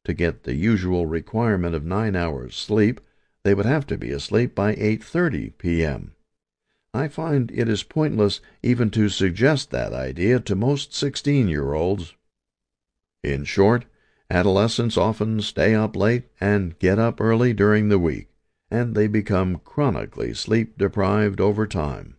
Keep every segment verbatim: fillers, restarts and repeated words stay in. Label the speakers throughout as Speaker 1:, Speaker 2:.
Speaker 1: To get the usual requirement of nine hours sleep, they would have to be asleep by eight thirty p m I find it is pointless even to suggest that idea to most sixteen-year-olds. In short, adolescents often stay up late and get up early during the week, and they become chronically sleep-deprived over time.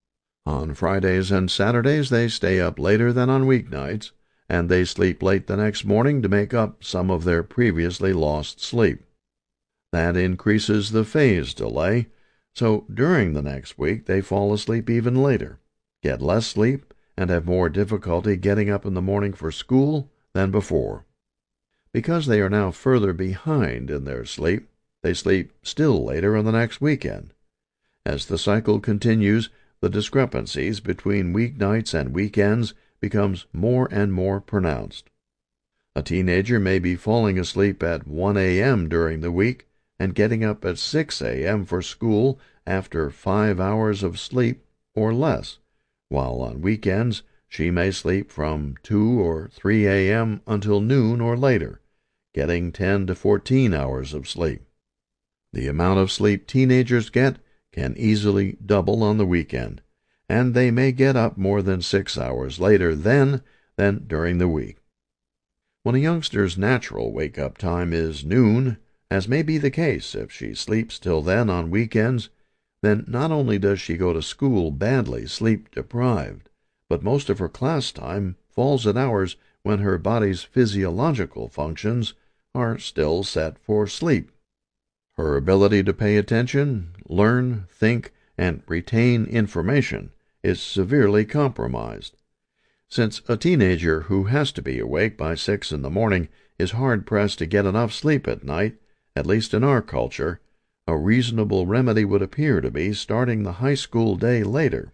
Speaker 1: On Fridays and Saturdays they stay up later than on weeknights, and they sleep late the next morning to make up some of their previously lost sleep. That increases the phase delay, so during the next week they fall asleep even later, get less sleep, and have more difficulty getting up in the morning for school than before. Because they are now further behind in their sleep, they sleep still later on the next weekend. As the cycle continues, the discrepancies between weeknights and weekends becomes more and more pronounced. A teenager may be falling asleep at one a m during the week and getting up at six a m for school after five hours of sleep or less, while on weekends she may sleep from two or three a m until noon or later, getting ten to fourteen hours of sleep. The amount of sleep teenagers get can easily double on the weekend, and they may get up more than six hours later then than during the week. When a youngster's natural wake-up time is noon, as may be the case if she sleeps till then on weekends, then not only does she go to school badly sleep-deprived, but most of her class time falls at hours when her body's physiological functions are still set for sleep. Her ability to pay attention, learn, think, and retain information is severely compromised. Since a teenager who has to be awake by six in the morning is hard-pressed to get enough sleep at night, at least in our culture, a reasonable remedy would appear to be starting the high school day later.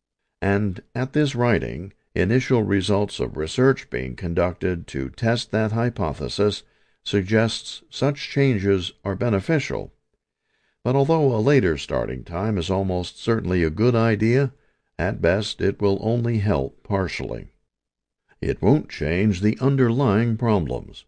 Speaker 1: And at this writing, initial results of research being conducted to test that hypothesis suggests such changes are beneficial. But although a later starting time is almost certainly a good idea, at best it will only help partially. It won't change the underlying problems.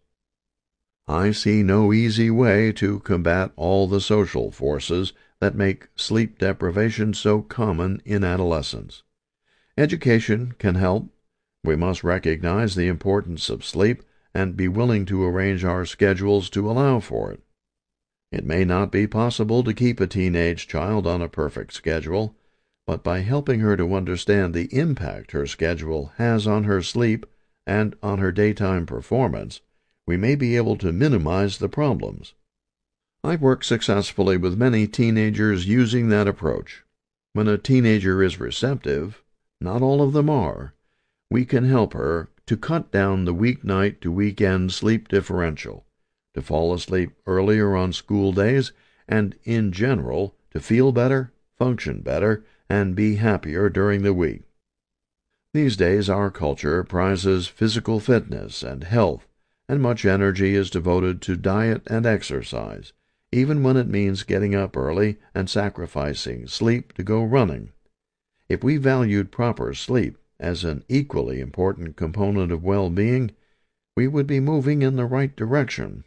Speaker 1: I see no easy way to combat all the social forces that make sleep deprivation so common in adolescence. Education can help. We must recognize the importance of sleep and be willing to arrange our schedules to allow for it. It may not be possible to keep a teenage child on a perfect schedule, but by helping her to understand the impact her schedule has on her sleep and on her daytime performance, we may be able to minimize the problems. I've worked successfully with many teenagers using that approach. When a teenager is receptive, not all of them are, we can help her to cut down the weeknight to weekend sleep differential, to fall asleep earlier on school days, and in general to feel better, function better, and be happier during the week. These days our culture prizes physical fitness and health, and much energy is devoted to diet and exercise, even when it means getting up early and sacrificing sleep to go running. If we valued proper sleep as an equally important component of well-being, we would be moving in the right direction.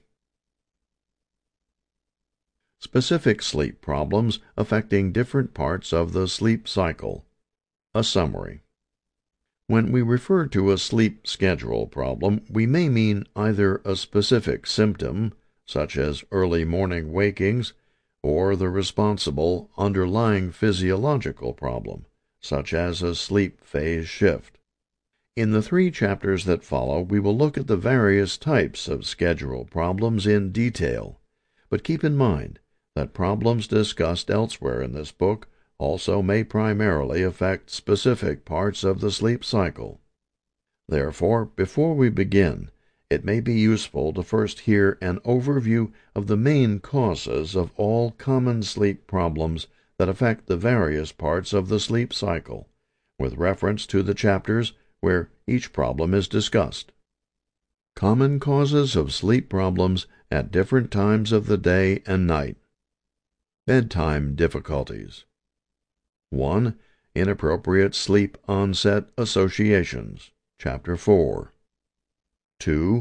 Speaker 1: Specific sleep problems affecting different parts of the sleep cycle. A summary. When we refer to a sleep schedule problem, we may mean either a specific symptom, such as early morning wakings, or the responsible underlying physiological problem, such as a sleep phase shift. In the three chapters that follow, we will look at the various types of schedule problems in detail, but keep in mind that problems discussed elsewhere in this book also may primarily affect specific parts of the sleep cycle. Therefore, before we begin, it may be useful to first hear an overview of the main causes of all common sleep problems that affect the various parts of the sleep cycle, with reference to the chapters where each problem is discussed. Common causes of sleep problems at different times of the day and night. Bedtime difficulties. one. Inappropriate sleep onset associations. Chapter four. two.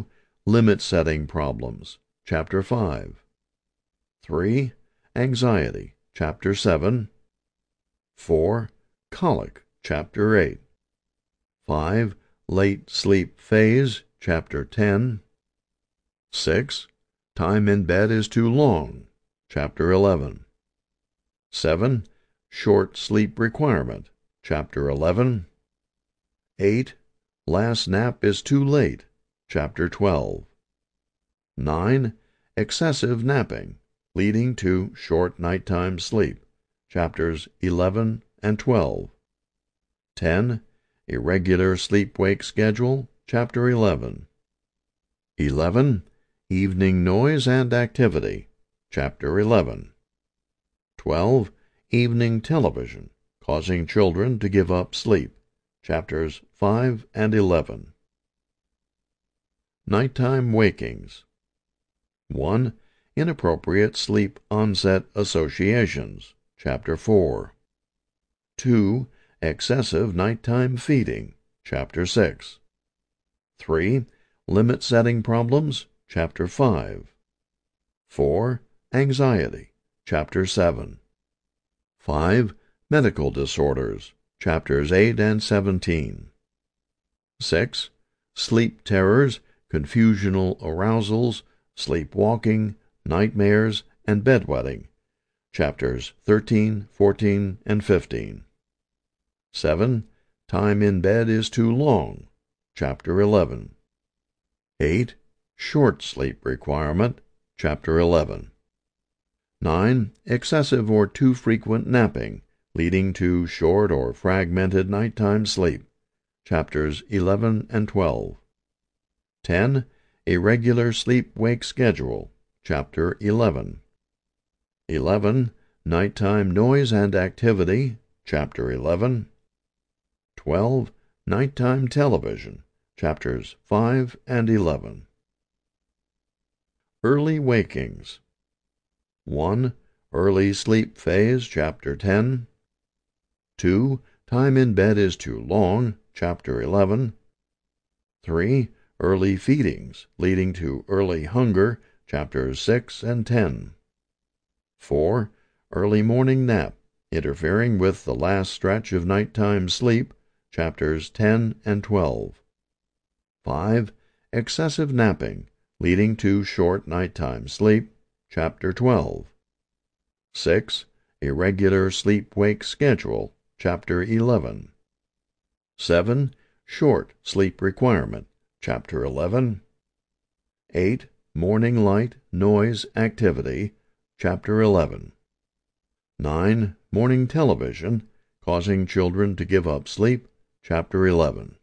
Speaker 1: limit-setting problems, Chapter five. three. Anxiety, Chapter seven. four. Colic, Chapter eight. five. Late sleep phase, Chapter ten. six. Time in bed is too long, Chapter eleven. seven. Short sleep requirement, Chapter eleven. eight. Last nap is too late, Chapter twelve. nine. Excessive napping, leading to short nighttime sleep, Chapters eleven and twelve. ten. Irregular sleep-wake schedule, Chapter eleven. eleven. Evening noise and activity, Chapter eleven. twelve. Evening television, causing children to give up sleep, Chapters five and eleven. Nighttime wakings. one. Inappropriate sleep onset associations, Chapter four. two. Excessive nighttime feeding, Chapter six. three. Limit-setting problems, Chapter five. four. Anxiety, Chapter seven. five. Medical disorders, Chapters eight and seventeen. six. Sleep terrors, confusional arousals, sleepwalking, nightmares, and bedwetting, Chapters thirteen, fourteen, and fifteen. seven. Time in bed is too long, Chapter eleven. eight. Short sleep requirement, Chapter eleven. nine. Excessive or too frequent napping, leading to short or fragmented nighttime sleep, Chapters eleven and twelve. ten. Irregular sleep-wake schedule, Chapter eleven. eleven. Nighttime noise and activity, Chapter eleven. twelve. Nighttime television, Chapters five and eleven. Early wakings. one. Early sleep phase, Chapter ten. two. Time in bed is too long, Chapter eleven. three. Early feedings, leading to early hunger, Chapters six and ten. four. Early morning nap, interfering with the last stretch of nighttime sleep, Chapters ten and twelve. five. Excessive napping, leading to short nighttime sleep, Chapter twelve. six. Irregular sleep-wake schedule, Chapter eleven. seven. Short sleep requirement, Chapter eleven. eight. Morning light, noise, activity, Chapter eleven. nine. Morning television, causing children to give up sleep, Chapter eleven.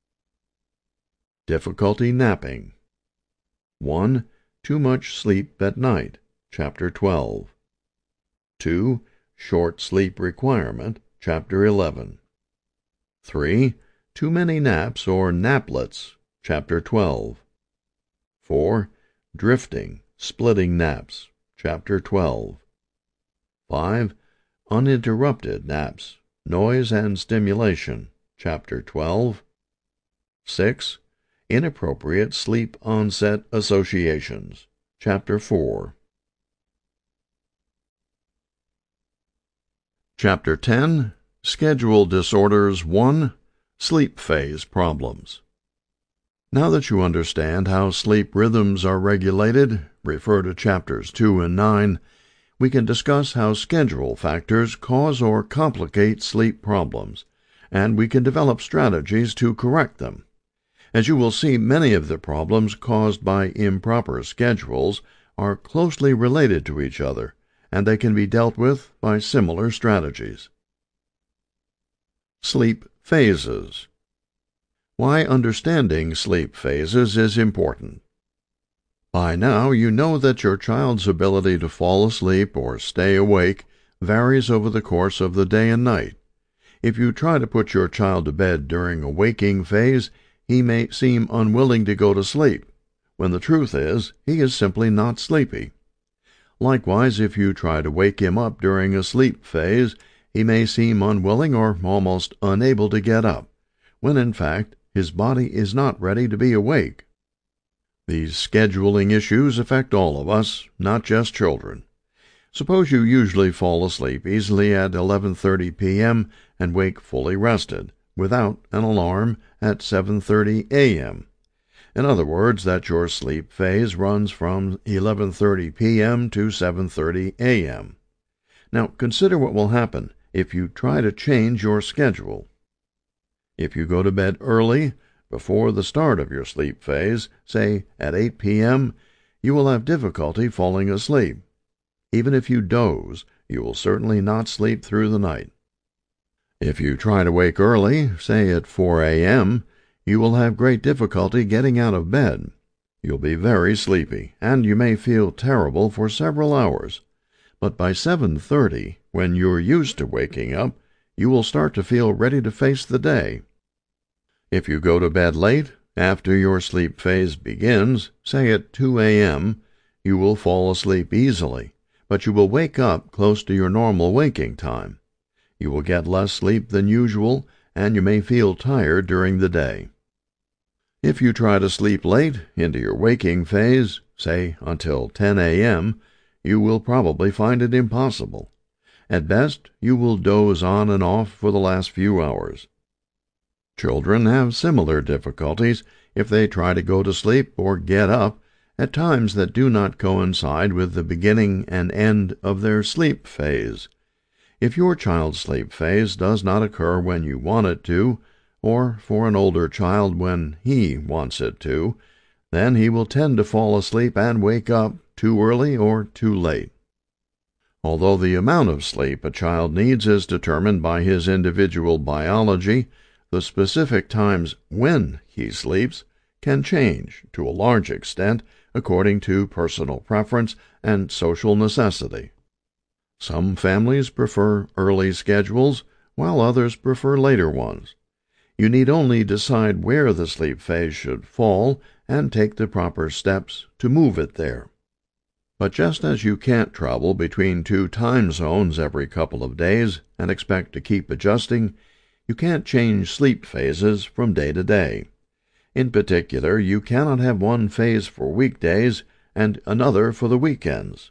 Speaker 1: Difficulty napping. one. Too much sleep at night, Chapter twelve. two. Short sleep requirement, Chapter eleven. three. Too many naps or naplets, Chapter twelve. four. Drifting, splitting naps, Chapter twelve. five. Uninterrupted naps, noise and stimulation, Chapter twelve. six. Inappropriate sleep onset associations, Chapter four. Chapter ten. Schedule Disorders one. Sleep Phase Problems. Now that you understand how sleep rhythms are regulated, refer to Chapters two and nine, we can discuss how schedule factors cause or complicate sleep problems, and we can develop strategies to correct them. As you will see, many of the problems caused by improper schedules are closely related to each other, and they can be dealt with by similar strategies. Sleep phases. Why understanding sleep phases is important. By now you know that your child's ability to fall asleep or stay awake varies over the course of the day and night. If you try to put your child to bed during a waking phase, he may seem unwilling to go to sleep, when the truth is he is simply not sleepy. Likewise, if you try to wake him up during a sleep phase, he may seem unwilling or almost unable to get up, when in fact his body is not ready to be awake. These scheduling issues affect all of us, not just children. Suppose you usually fall asleep easily at eleven thirty p.m. and wake fully rested, without an alarm, at seven thirty a.m. In other words, that your sleep phase runs from eleven thirty p.m. to seven thirty a.m. Now consider what will happen if you try to change your schedule. If you go to bed early, before the start of your sleep phase, say at eight p.m., you will have difficulty falling asleep. Even if you doze, you will certainly not sleep through the night. If you try to wake early, say at four a.m., you will have great difficulty getting out of bed. You'll be very sleepy, and you may feel terrible for several hours. But by seven thirty, when you're used to waking up, you will start to feel ready to face the day. If you go to bed late, after your sleep phase begins, say at two a.m., you will fall asleep easily, but you will wake up close to your normal waking time. You will get less sleep than usual, and you may feel tired during the day. If you try to sleep late into your waking phase, say until ten a.m., you will probably find it impossible. At best, you will doze on and off for the last few hours. Children have similar difficulties if they try to go to sleep or get up at times that do not coincide with the beginning and end of their sleep phase. If your child's sleep phase does not occur when you want it to, or for an older child when he wants it to, then he will tend to fall asleep and wake up too early or too late. Although the amount of sleep a child needs is determined by his individual biology, the specific times when he sleeps can change to a large extent according to personal preference and social necessity. Some families prefer early schedules, while others prefer later ones. You need only decide where the sleep phase should fall and take the proper steps to move it there. But just as you can't travel between two time zones every couple of days and expect to keep adjusting, you can't change sleep phases from day to day. In particular, you cannot have one phase for weekdays and another for the weekends.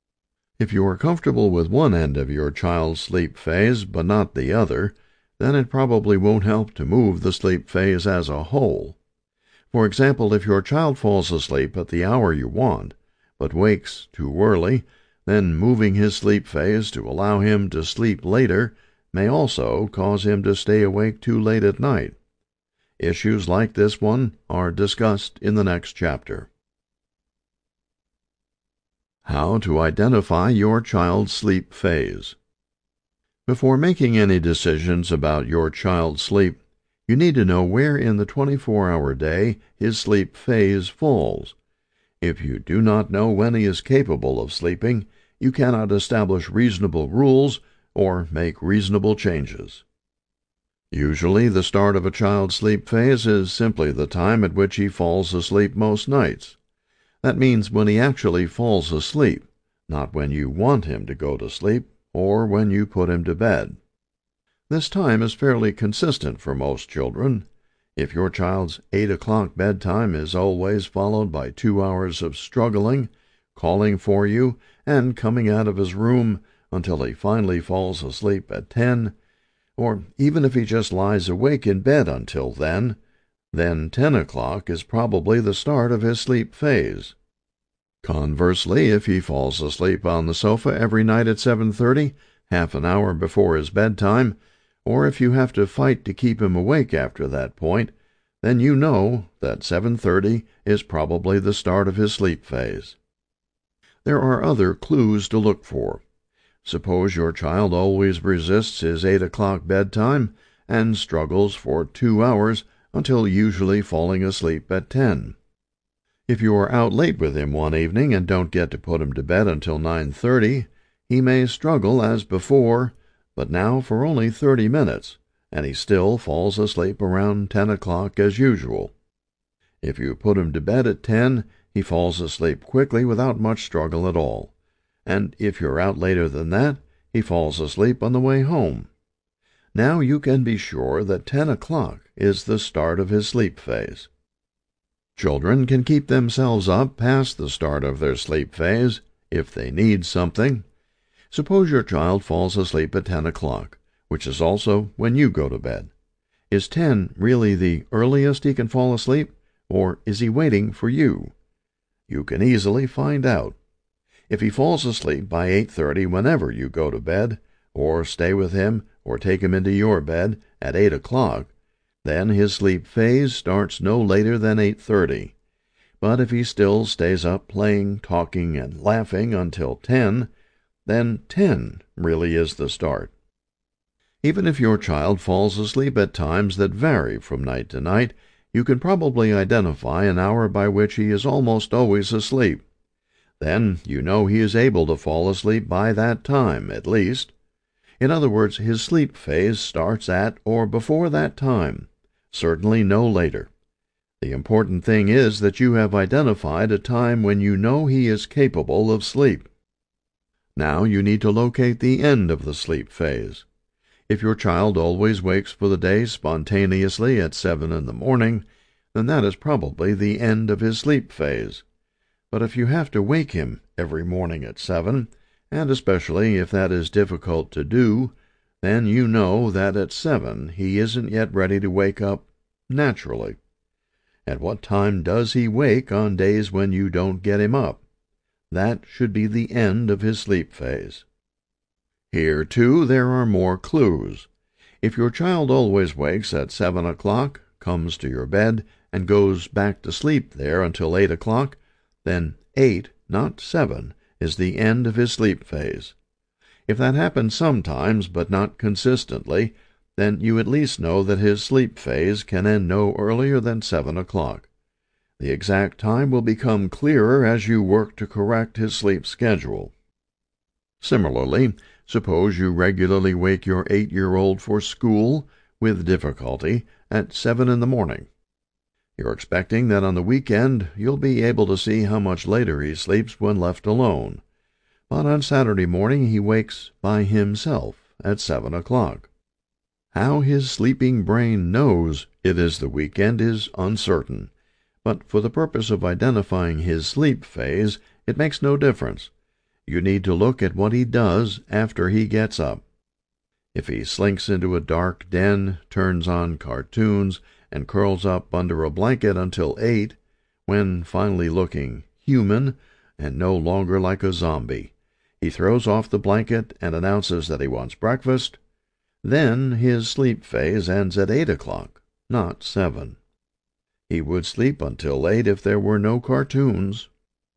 Speaker 1: If you are comfortable with one end of your child's sleep phase but not the other, then it probably won't help to move the sleep phase as a whole. For example, if your child falls asleep at the hour you want, but wakes too early, then moving his sleep phase to allow him to sleep later may also cause him to stay awake too late at night. Issues like this one are discussed in the next chapter. How to identify your child's sleep phase. Before making any decisions about your child's sleep, you need to know where in the twenty-four hour day his sleep phase falls. If you do not know when he is capable of sleeping, you cannot establish reasonable rules or make reasonable changes. Usually, the start of a child's sleep phase is simply the time at which he falls asleep most nights. That means when he actually falls asleep, not when you want him to go to sleep or when you put him to bed. This time is fairly consistent for most children. If your child's eight o'clock bedtime is always followed by two hours of struggling, calling for you, and coming out of his room until he finally falls asleep at ten, or even if he just lies awake in bed until then, then ten o'clock is probably the start of his sleep phase. Conversely, if he falls asleep on the sofa every night at seven thirty, half an hour before his bedtime, or if you have to fight to keep him awake after that point, then you know that seven thirty is probably the start of his sleep phase. There are other clues to look for. Suppose your child always resists his eight o'clock bedtime and struggles for two hours until usually falling asleep at ten. If you are out late with him one evening and don't get to put him to bed until nine thirty, he may struggle as before, but now for only thirty minutes, and he still falls asleep around ten o'clock as usual. If you put him to bed at ten, he falls asleep quickly without much struggle at all, and if you're out later than that, he falls asleep on the way home. Now you can be sure that ten o'clock is the start of his sleep phase. Children can keep themselves up past the start of their sleep phase if they need something. Suppose your child falls asleep at ten o'clock, which is also when you go to bed. Is ten really the earliest he can fall asleep, or is he waiting for you? You can easily find out. If he falls asleep by eight thirty whenever you go to bed, or stay with him or take him into your bed at eight o'clock, then his sleep phase starts no later than eight thirty. But if he still stays up playing, talking, and laughing until ten, then ten really is the start. Even if your child falls asleep at times that vary from night to night, you can probably identify an hour by which he is almost always asleep. Then you know he is able to fall asleep by that time, at least. In other words, his sleep phase starts at or before that time, certainly no later. The important thing is that you have identified a time when you know he is capable of sleep. Now you need to locate the end of the sleep phase. If your child always wakes for the day spontaneously at seven in the morning, then that is probably the end of his sleep phase. But if you have to wake him every morning at seven, and especially if that is difficult to do, then you know that at seven he isn't yet ready to wake up naturally. At what time does he wake on days when you don't get him up? That should be the end of his sleep phase. Here, too, there are more clues. If your child always wakes at seven o'clock, comes to your bed, and goes back to sleep there until eight o'clock, then eight, not seven, is the end of his sleep phase. If that happens sometimes, but not consistently, then you at least know that his sleep phase can end no earlier than seven o'clock. The exact time will become clearer as you work to correct his sleep schedule. Similarly, suppose you regularly wake your eight-year-old for school, with difficulty, at seven in the morning. You're expecting that on the weekend you'll be able to see how much later he sleeps when left alone. But on Saturday morning he wakes by himself at seven o'clock. How his sleeping brain knows it is the weekend is uncertain, but for the purpose of identifying his sleep phase, it makes no difference. You need to look at what he does after he gets up. If he slinks into a dark den, turns on cartoons, and curls up under a blanket until eight, when finally looking human and no longer like a zombie, he throws off the blanket and announces that he wants breakfast, then his sleep phase ends at eight o'clock, not seven. He would sleep until eight if there were no cartoons.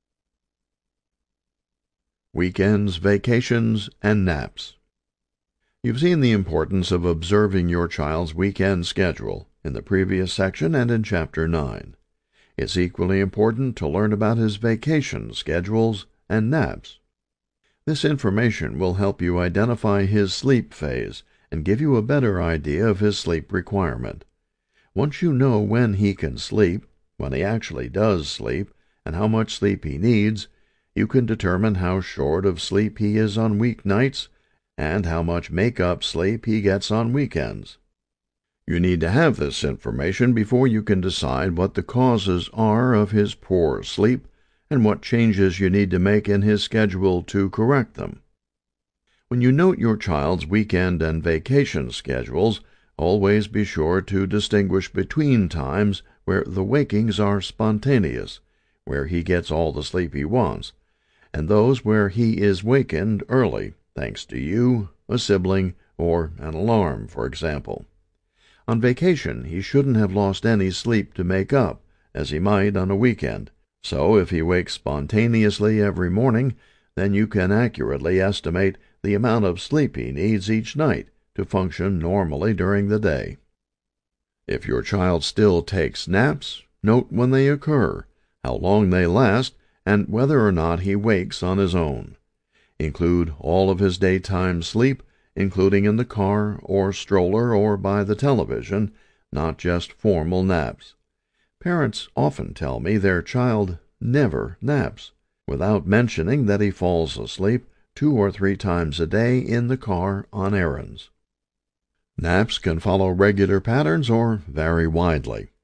Speaker 1: Weekends, vacations, and naps. You've seen the importance of observing your child's weekend schedule in the previous section and in Chapter nine. It's equally important to learn about his vacation schedules and naps. This information will help you identify his sleep phase and give you a better idea of his sleep requirement. Once you know when he can sleep, when he actually does sleep, and how much sleep he needs, you can determine how short of sleep he is on weeknights and how much make-up sleep he gets on weekends. You need to have this information before you can decide what the causes are of his poor sleep and what changes you need to make in his schedule to correct them. When you note your child's weekend and vacation schedules, always be sure to distinguish between times where the wakings are spontaneous, where he gets all the sleep he wants, and those where he is wakened early, thanks to you, a sibling, or an alarm, for example. On vacation, he shouldn't have lost any sleep to make up, as he might on a weekend, so if he wakes spontaneously every morning, then you can accurately estimate the amount of sleep he needs each night to function normally during the day. If your child still takes naps, note when they occur, how long they last, and whether or not he wakes on his own. Include all of his daytime sleep, including in the car or stroller or by the television, not just formal naps. Parents often tell me their child never naps, without mentioning that he falls asleep two or three times a day in the car on errands. Naps can follow regular patterns or vary widely. A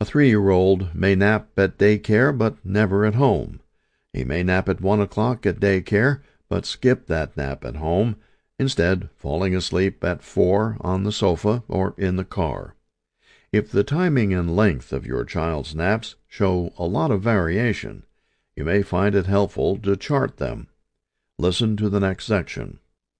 Speaker 1: A three-year-old may nap at daycare but never at home. He may nap at one o'clock at daycare but skip that nap at home, instead falling asleep at four on the sofa or in the car. If the timing and length of your child's naps show a lot of variation, you may find it helpful to chart them. Listen to the next section.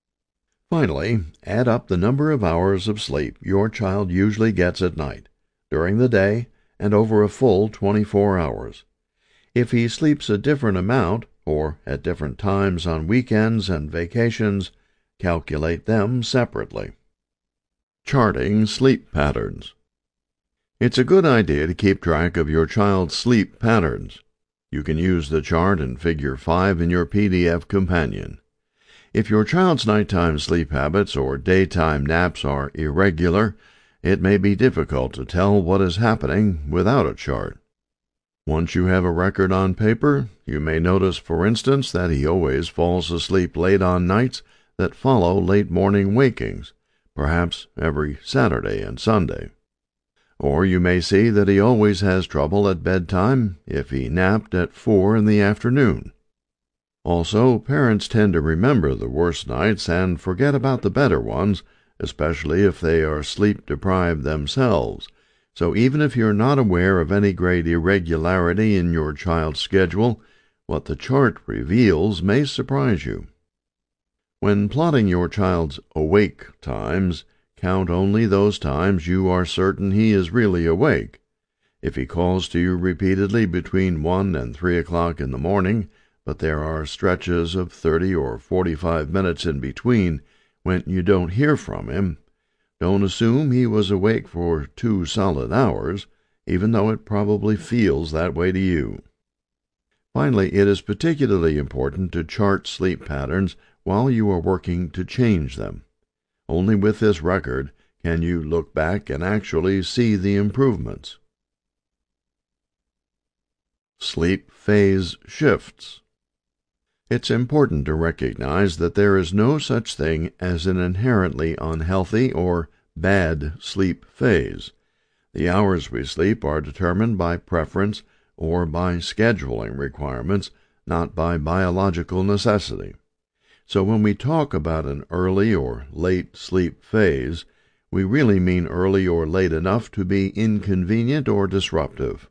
Speaker 1: Finally, add up the number of hours of sleep your child usually gets at night, during the day, and over a full twenty-four hours. If he sleeps a different amount, or at different times on weekends and vacations, calculate them separately. Charting sleep patterns. It's a good idea to keep track of your child's sleep patterns. You can use the chart in Figure five in your P D F companion. If your child's nighttime sleep habits or daytime naps are irregular, it may be difficult to tell what is happening without a chart. Once you have a record on paper, you may notice, for instance, that he always falls asleep late on nights that follow late morning wakings, perhaps every Saturday and Sunday. Or you may see that he always has trouble at bedtime if he napped at four in the afternoon. Also, parents tend to remember the worst nights and forget about the better ones, especially if they are sleep-deprived themselves. So even if you're not aware of any great irregularity in your child's schedule, what the chart reveals may surprise you. When plotting your child's awake times, count only those times you are certain he is really awake. If he calls to you repeatedly between one and three o'clock in the morning, but there are stretches of thirty or forty-five minutes in between when you don't hear from him, don't assume he was awake for two solid hours, even though it probably feels that way to you. Finally, it is particularly important to chart sleep patterns while you are working to change them. Only with this record can you look back and actually see the improvements. Sleep phase shifts. It's important to recognize that there is no such thing as an inherently unhealthy or bad sleep phase. The hours we sleep are determined by preference or by scheduling requirements, not by biological necessity. So when we talk about an early or late sleep phase, we really mean early or late enough to be inconvenient or disruptive.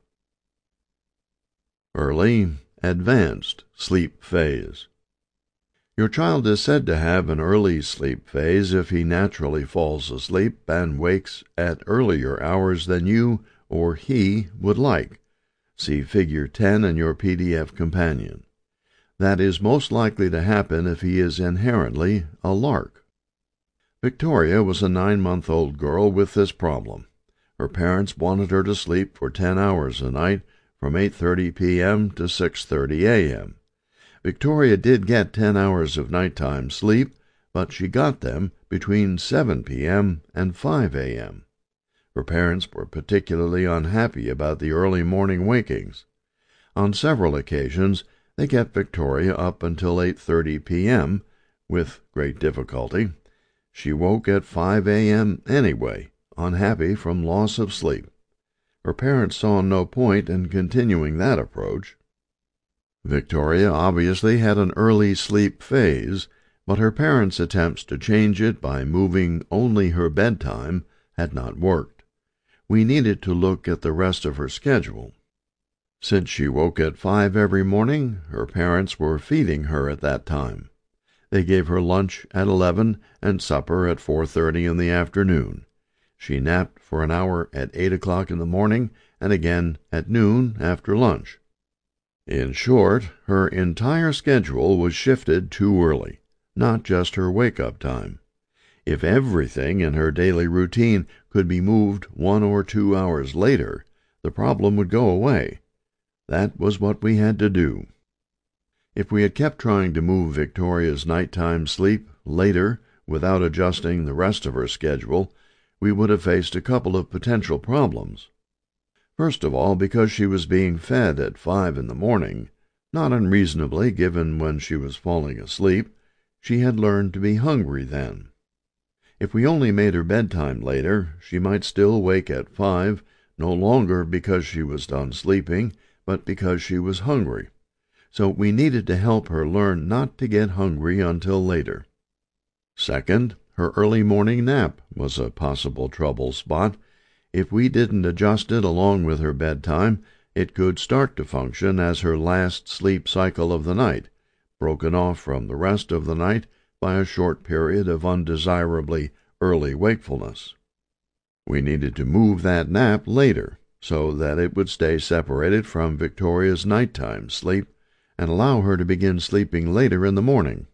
Speaker 1: Early, advanced sleep phase. Your child is said to have an early sleep phase if he naturally falls asleep and wakes at earlier hours than you or he would like. See Figure ten in your P D F companion. That is most likely to happen if he is inherently a lark. Victoria was a nine-month-old girl with this problem. Her parents wanted her to sleep for ten hours a night, from eight thirty p m to six thirty a m Victoria did get ten hours of nighttime sleep, but she got them between seven p m and five a m Her parents were particularly unhappy about the early morning wakings. On several occasions, they kept Victoria up until eight thirty p m, with great difficulty. She woke at five a m anyway, unhappy from loss of sleep. Her parents saw no point in continuing that approach. Victoria obviously had an early sleep phase, but her parents' attempts to change it by moving only her bedtime had not worked. We needed to look at the rest of her schedule. Since she woke at five every morning, her parents were feeding her at that time. They gave her lunch at eleven and supper at four thirty in the afternoon. She napped for an hour at eight o'clock in the morning and again at noon after lunch. In short, her entire schedule was shifted too early, not just her wake-up time. If everything in her daily routine could be moved one or two hours later, the problem would go away. That was what we had to do. If we had kept trying to move Victoria's nighttime sleep later without adjusting the rest of her schedule, we would have faced a couple of potential problems. First of all, because she was being fed at five in the morning, not unreasonably given when she was falling asleep, she had learned to be hungry then. If we only made her bedtime later, she might still wake at five, no longer because she was done sleeping, but because she was hungry. So we needed to help her learn not to get hungry until later. Second, her early morning nap was a possible trouble spot. If we didn't adjust it along with her bedtime, it could start to function as her last sleep cycle of the night, broken off from the rest of the night by a short period of undesirably early wakefulness. We needed to move that nap later so that it would stay separated from Victoria's nighttime sleep and allow her to begin sleeping later in the morning.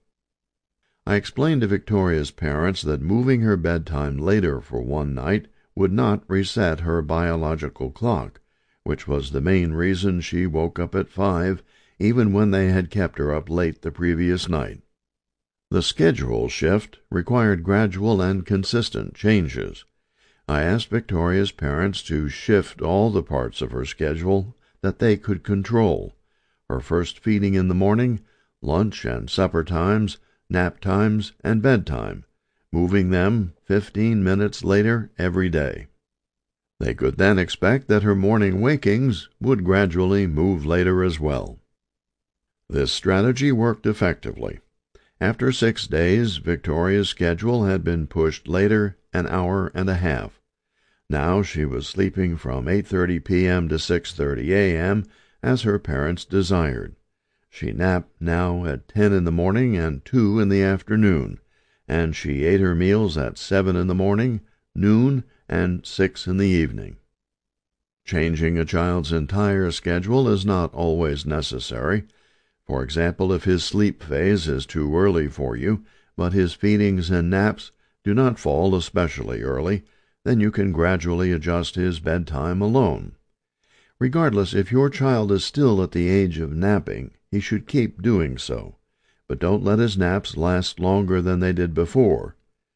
Speaker 1: I explained to Victoria's parents that moving her bedtime later for one night would not reset her biological clock, which was the main reason she woke up at five, even when they had kept her up late the previous night. The schedule shift required gradual and consistent changes. I asked Victoria's parents to shift all the parts of her schedule that they could control: her first feeding in the morning, lunch and supper times, nap times, and bedtime, moving them fifteen minutes later every day. They could then expect that her morning wakings would gradually move later as well. This strategy worked effectively. After six days, Victoria's schedule had been pushed later an hour and a half. Now she was sleeping from eight thirty p.m. to six thirty a.m., as her parents desired. She napped now at ten in the morning and two in the afternoon, and she ate her meals at seven in the morning, noon, and six in the evening. Changing a child's entire schedule is not always necessary. For example, if his sleep phase is too early for you, but his feedings and naps do not fall especially early, then you can gradually adjust his bedtime alone. Regardless, if your child is still at the age of napping, he should keep doing so, but don't let his naps last longer than they did before.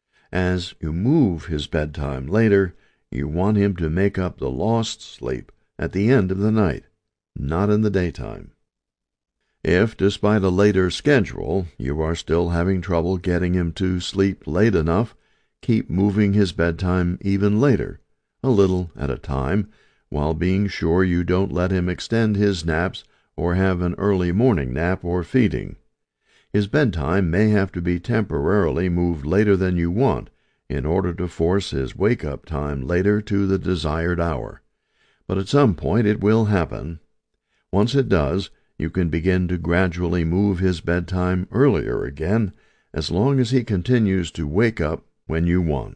Speaker 1: As you move his bedtime later, you want him to make up the lost sleep at the end of the night, not in the daytime. If, despite a later schedule, you are still having trouble getting him to sleep late enough, keep moving his bedtime even later, a little at a time, while being sure you don't let him extend his naps or have an early morning nap or feeding. His bedtime may have to be temporarily moved later than you want in order to force his wake-up time later to the desired hour. But at some point it will happen. Once it does, you can begin to gradually move his bedtime earlier again, as long as he continues to wake up when you want.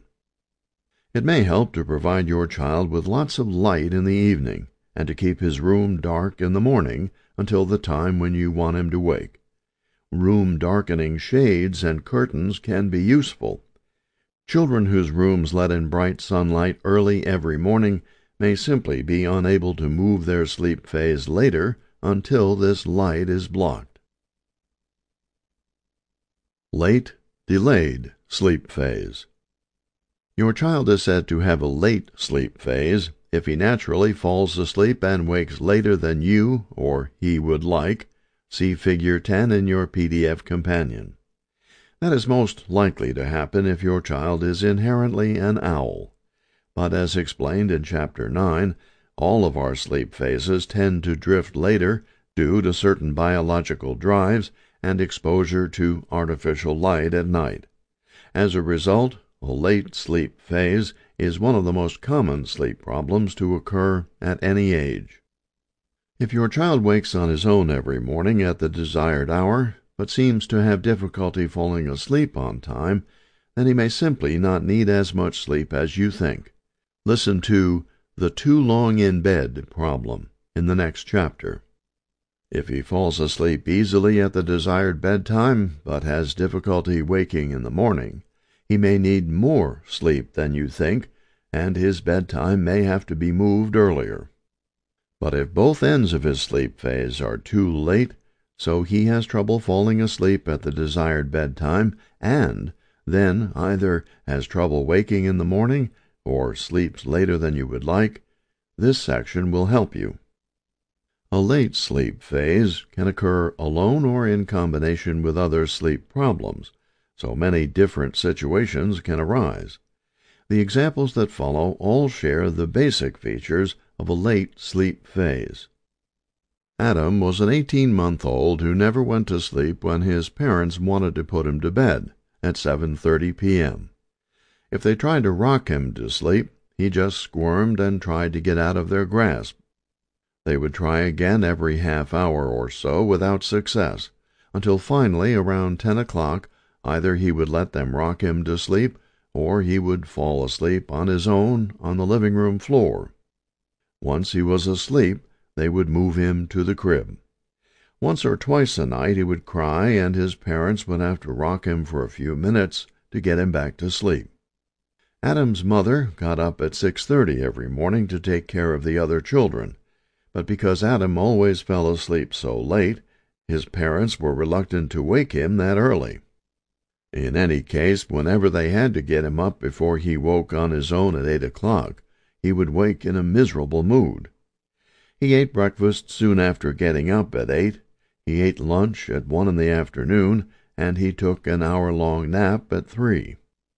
Speaker 1: It may help to provide your child with lots of light in the evening, and to keep his room dark in the morning until the time when you want him to wake. Room-darkening shades and curtains can be useful. Children whose rooms let in bright sunlight early every morning may simply be unable to move their sleep phase later until this light is blocked. Late, delayed sleep phase. Your child is said to have a late sleep phase if he naturally falls asleep and wakes later than you or he would like. See Figure ten in your P D F companion. That is most likely to happen if your child is inherently an owl. But as explained in Chapter nine, all of our sleep phases tend to drift later due to certain biological drives and exposure to artificial light at night. As a result, a late sleep phase is one of the most common sleep problems to occur at any age. If your child wakes on his own every morning at the desired hour, but seems to have difficulty falling asleep on time, then he may simply not need as much sleep as you think. Listen to the too long in bed problem in the next chapter. If he falls asleep easily at the desired bedtime, but has difficulty waking in the morning, he may need more sleep than you think, and his bedtime may have to be moved earlier. But if both ends of his sleep phase are too late, so he has trouble falling asleep at the desired bedtime, and then either has trouble waking in the morning or sleeps later than you would like, this section will help you. A late sleep phase can occur alone or in combination with other sleep problems, so many different situations can arise. The examples that follow all share the basic features of a late sleep phase. Adam was an eighteen-month-old who never went to sleep when his parents wanted to put him to bed at seven thirty p.m. If they tried to rock him to sleep, he just squirmed and tried to get out of their grasp. They would try again every half hour or so without success, until finally, around ten o'clock, either he would let them rock him to sleep, or he would fall asleep on his own on the living-room floor. Once he was asleep, they would move him to the crib. Once or twice a night he would cry, and his parents would have to rock him for a few minutes to get him back to sleep. Adam's mother got up at six thirty every morning to take care of the other children, but because Adam always fell asleep so late, his parents were reluctant to wake him that early. In any case, whenever they had to get him up before he woke on his own at eight o'clock, he would wake in a miserable mood. He ate breakfast soon after getting up at eight, he ate lunch at one in the afternoon, and he took an hour-long nap at three.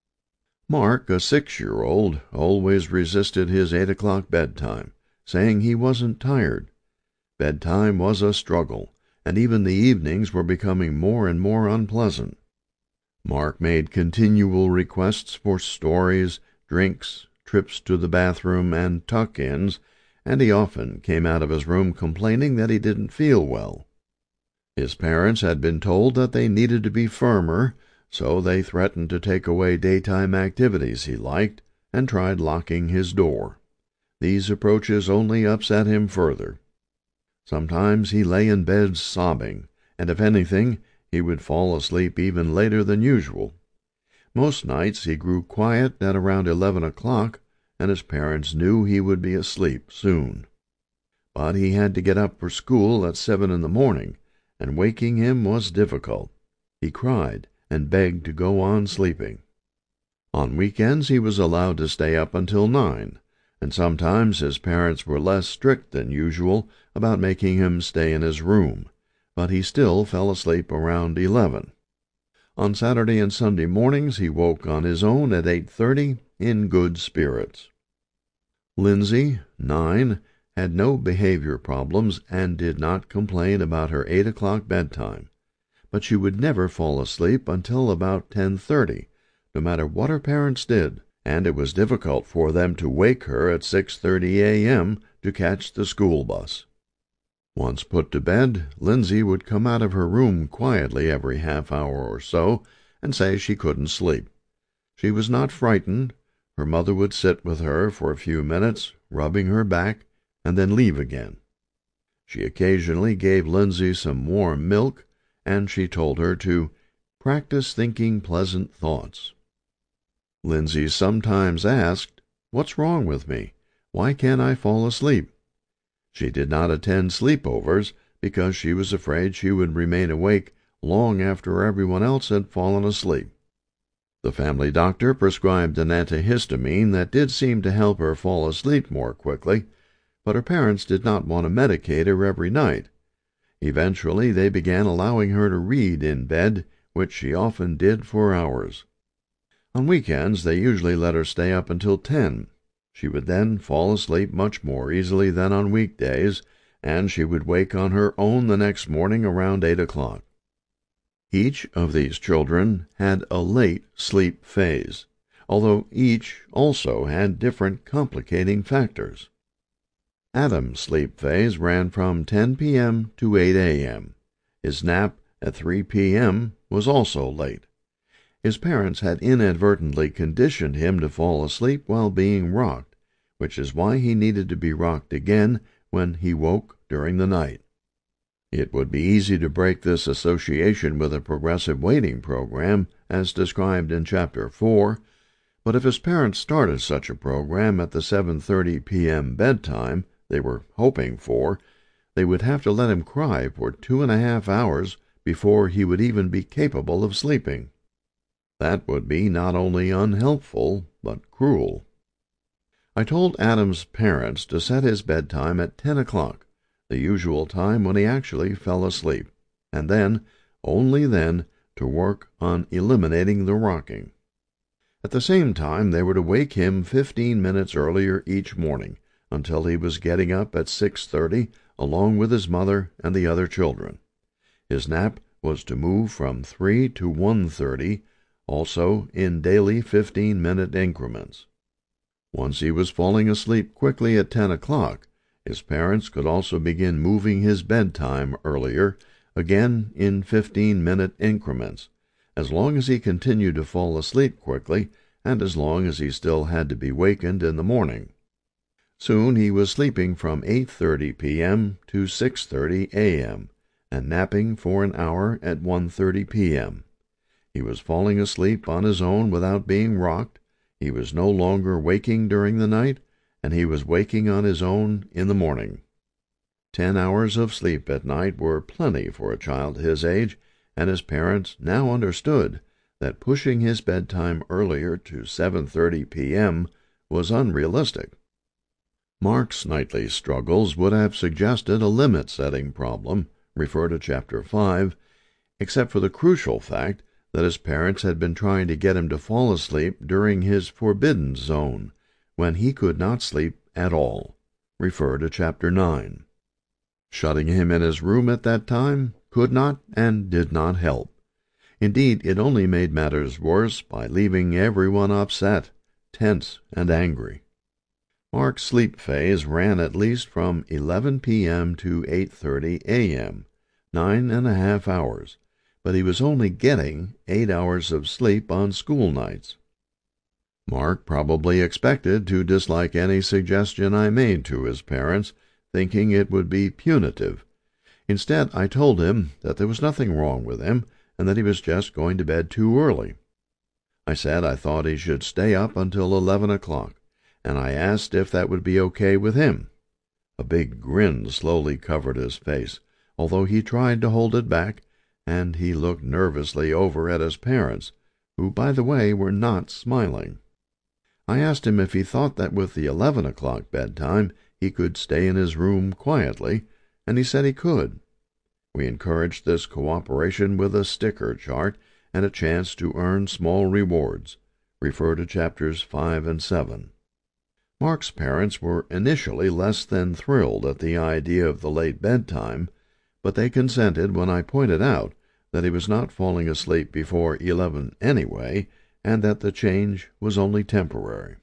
Speaker 1: Mark, a six-year-old, always resisted his eight o'clock bedtime, saying he wasn't tired. Bedtime was a struggle, and even the evenings were becoming more and more unpleasant. Mark made continual requests for stories, drinks, trips to the bathroom, and tuck-ins, and he often came out of his room complaining that he didn't feel well. His parents had been told that they needed to be firmer, so they threatened to take away daytime activities he liked, and tried locking his door. These approaches only upset him further. Sometimes he lay in bed sobbing, and if anything, he would fall asleep even later than usual. Most nights he grew quiet at around eleven o'clock, and his parents knew he would be asleep soon. But he had to get up for school at seven in the morning, and waking him was difficult. He cried and begged to go on sleeping. On weekends he was allowed to stay up until nine, and sometimes his parents were less strict than usual about making him stay in his room, but he still fell asleep around eleven. On Saturday and Sunday mornings he woke on his own at eight thirty in good spirits. Lindsay, nine, had no behavior problems and did not complain about her eight o'clock bedtime, but she would never fall asleep until about ten thirty, no matter what her parents did, and it was difficult for them to wake her at six thirty a.m. to catch the school bus. Once put to bed, Lindsay would come out of her room quietly every half hour or so and say she couldn't sleep. She was not frightened. Her mother would sit with her for a few minutes, rubbing her back, and then leave again. She occasionally gave Lindsay some warm milk, and she told her to practice thinking pleasant thoughts. Lindsay sometimes asked, "What's wrong with me? Why can't I fall asleep?" She did not attend sleepovers because she was afraid she would remain awake long after everyone else had fallen asleep. The family doctor prescribed an antihistamine that did seem to help her fall asleep more quickly, but her parents did not want to medicate her every night. Eventually they began allowing her to read in bed, which she often did for hours. On weekends they usually let her stay up until ten. She would then fall asleep much more easily than on weekdays, and she would wake on her own the next morning around eight o'clock. Each of these children had a late sleep phase, although each also had different complicating factors. Adam's sleep phase ran from ten p.m. to eight a.m. His nap at three p.m. was also late. His parents had inadvertently conditioned him to fall asleep while being rocked, which is why he needed to be rocked again when he woke during the night. It would be easy to break this association with a progressive waiting program, as described in Chapter four, but if his parents started such a program at the seven thirty p.m. bedtime they were hoping for, they would have to let him cry for two and a half hours before he would even be capable of sleeping. That would be not only unhelpful, but cruel. I told Adam's parents to set his bedtime at ten o'clock, the usual time when he actually fell asleep, and then, only then, to work on eliminating the rocking. At the same time, they were to wake him fifteen minutes earlier each morning, until he was getting up at six thirty, along with his mother and the other children. His nap was to move from three to one thirty, also in daily fifteen-minute increments. Once he was falling asleep quickly at ten o'clock, his parents could also begin moving his bedtime earlier, again in fifteen-minute increments, as long as he continued to fall asleep quickly, and as long as he still had to be wakened in the morning. Soon he was sleeping from eight thirty p.m. to six thirty a.m., and napping for an hour at one thirty p.m. He was falling asleep on his own without being rocked, he was no longer waking during the night, and he was waking on his own in the morning. Ten hours of sleep at night were plenty for a child his age, and his parents now understood that pushing his bedtime earlier to seven thirty p.m. was unrealistic. Mark's nightly struggles would have suggested a limit-setting problem, refer to Chapter five, except for the crucial fact that his parents had been trying to get him to fall asleep during his forbidden zone, when he could not sleep at all, refer to Chapter nine. Shutting him in his room at that time could not and did not help. Indeed, it only made matters worse by leaving everyone upset, tense, and angry. Mark's sleep phase ran at least from eleven p.m. to eight thirty a.m., nine and a half hours, but he was only getting eight hours of sleep on school nights. Mark probably expected to dislike any suggestion I made to his parents, thinking it would be punitive. Instead, I told him that there was nothing wrong with him, and that he was just going to bed too early. I said I thought he should stay up until eleven o'clock, and I asked if that would be okay with him. A big grin slowly covered his face, although he tried to hold it back, and he looked nervously over at his parents, who, by the way, were not smiling. I asked him if he thought that with the eleven o'clock bedtime he could stay in his room quietly, and he said he could. We encouraged this cooperation with a sticker chart and a chance to earn small rewards. Refer to Chapters five and seven. Mark's parents were initially less than thrilled at the idea of the late bedtime, but they consented when I pointed out that he was not falling asleep before eleven anyway, and that the change was only temporary.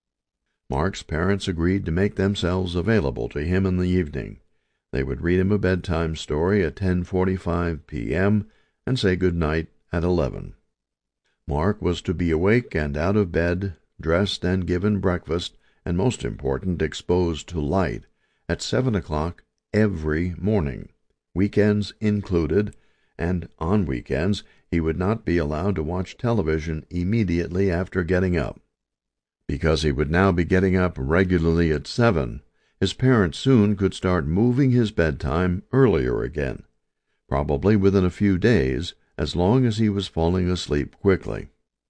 Speaker 1: Mark's parents agreed to make themselves available to him in the evening. They would read him a bedtime story at ten forty-five p.m. and say good night at eleven. Mark was to be awake and out of bed, dressed and given breakfast, and most important, exposed to light, at seven o'clock every morning, weekends included, and on weekends he would not be allowed to watch television immediately after getting up. Because he would now be getting up regularly at seven, his parents soon could start moving his bedtime earlier again, probably within a few days, as long as he was falling asleep quickly.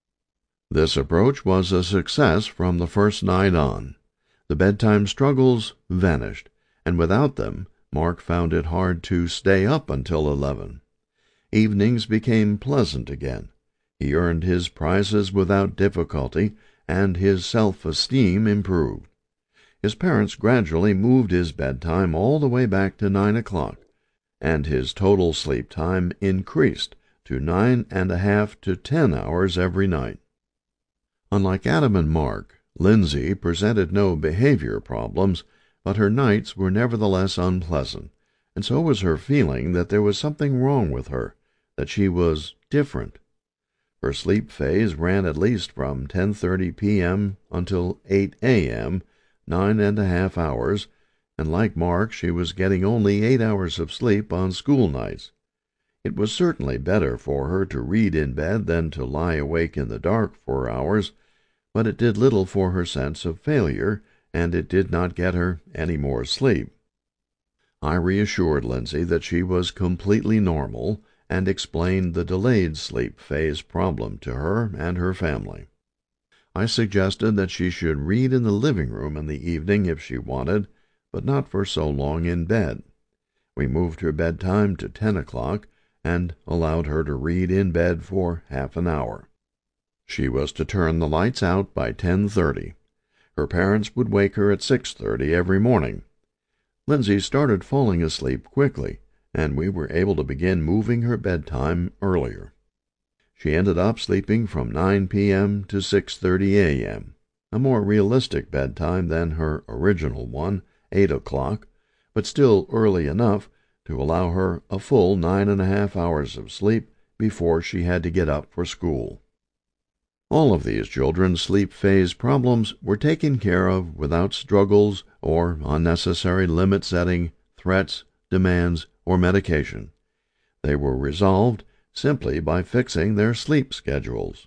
Speaker 1: This approach was a success from the first night on. The bedtime struggles vanished, and without them Mark found it hard to stay up until eleven. Evenings became pleasant again. He earned his prizes without difficulty, and his self-esteem improved. His parents gradually moved his bedtime all the way back to nine o'clock, and his total sleep time increased to nine and a half to ten hours every night. Unlike Adam and Mark, Lindsay presented no behavior problems, but her nights were nevertheless unpleasant, and so was her feeling that there was something wrong with her, that she was different. Her sleep phase ran at least from ten thirty p.m. until eight a.m., nine and a half hours, and like Mark, she was getting only eight hours of sleep on school nights. It was certainly better for her to read in bed than to lie awake in the dark for hours, but it did little for her sense of failure, and it did not get her any more sleep. I reassured Lindsay that she was completely normal, and explained the delayed sleep phase problem to her and her family. I suggested that she should read in the living room in the evening if she wanted, but not for so long in bed. We moved her bedtime to ten o'clock, and allowed her to read in bed for half an hour. She was to turn the lights out by ten thirty. Her parents would wake her at six thirty every morning. Lindsay started falling asleep quickly, and we were able to begin moving her bedtime earlier. She ended up sleeping from nine p.m. to six thirty a.m., a more realistic bedtime than her original one, eight o'clock, but still early enough to allow her a full nine and a half hours of sleep before she had to get up for school. All of these children's sleep phase problems were taken care of without struggles or unnecessary limit-setting, threats, demands, or medication. They were resolved simply by fixing their sleep schedules.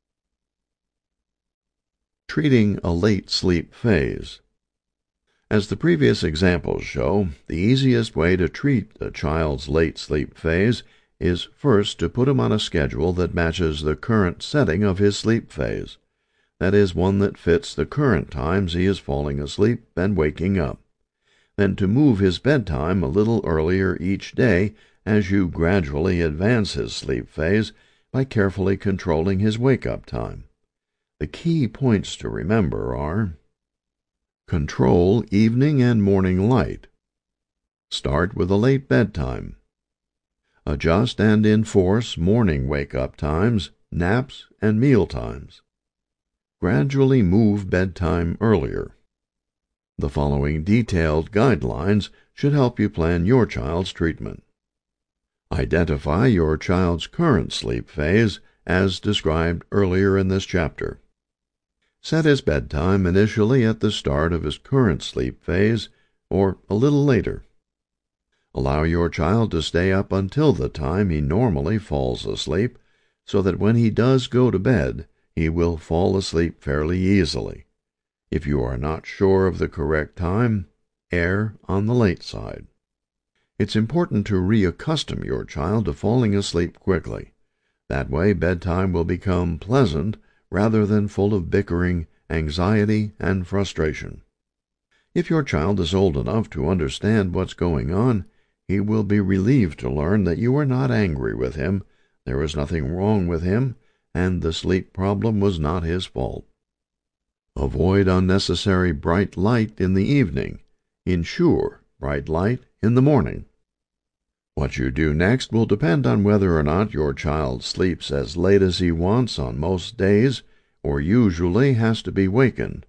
Speaker 1: Treating a late sleep phase. As the previous examples show, the easiest way to treat a child's late sleep phase is first to put him on a schedule that matches the current setting of his sleep phase. That is, one that fits the current times he is falling asleep and waking up. Then to move his bedtime a little earlier each day as you gradually advance his sleep phase by carefully controlling his wake-up time. The key points to remember are: control evening and morning light. Start with a late bedtime. Adjust and enforce morning wake-up times, naps, and meal times. Gradually move bedtime earlier. The following detailed guidelines should help you plan your child's treatment. Identify your child's current sleep phase as described earlier in this chapter. Set his bedtime initially at the start of his current sleep phase or a little later. Allow your child to stay up until the time he normally falls asleep, so that when he does go to bed, he will fall asleep fairly easily. If you are not sure of the correct time, err on the late side. It's important to reaccustom your child to falling asleep quickly. That way bedtime will become pleasant rather than full of bickering, anxiety, and frustration. If your child is old enough to understand what's going on, he will be relieved to learn that you are not angry with him, there is nothing wrong with him, and the sleep problem was not his fault. Avoid unnecessary bright light in the evening. Ensure bright light in the morning. What you do next will depend on whether or not your child sleeps as late as he wants on most days, or usually has to be wakened.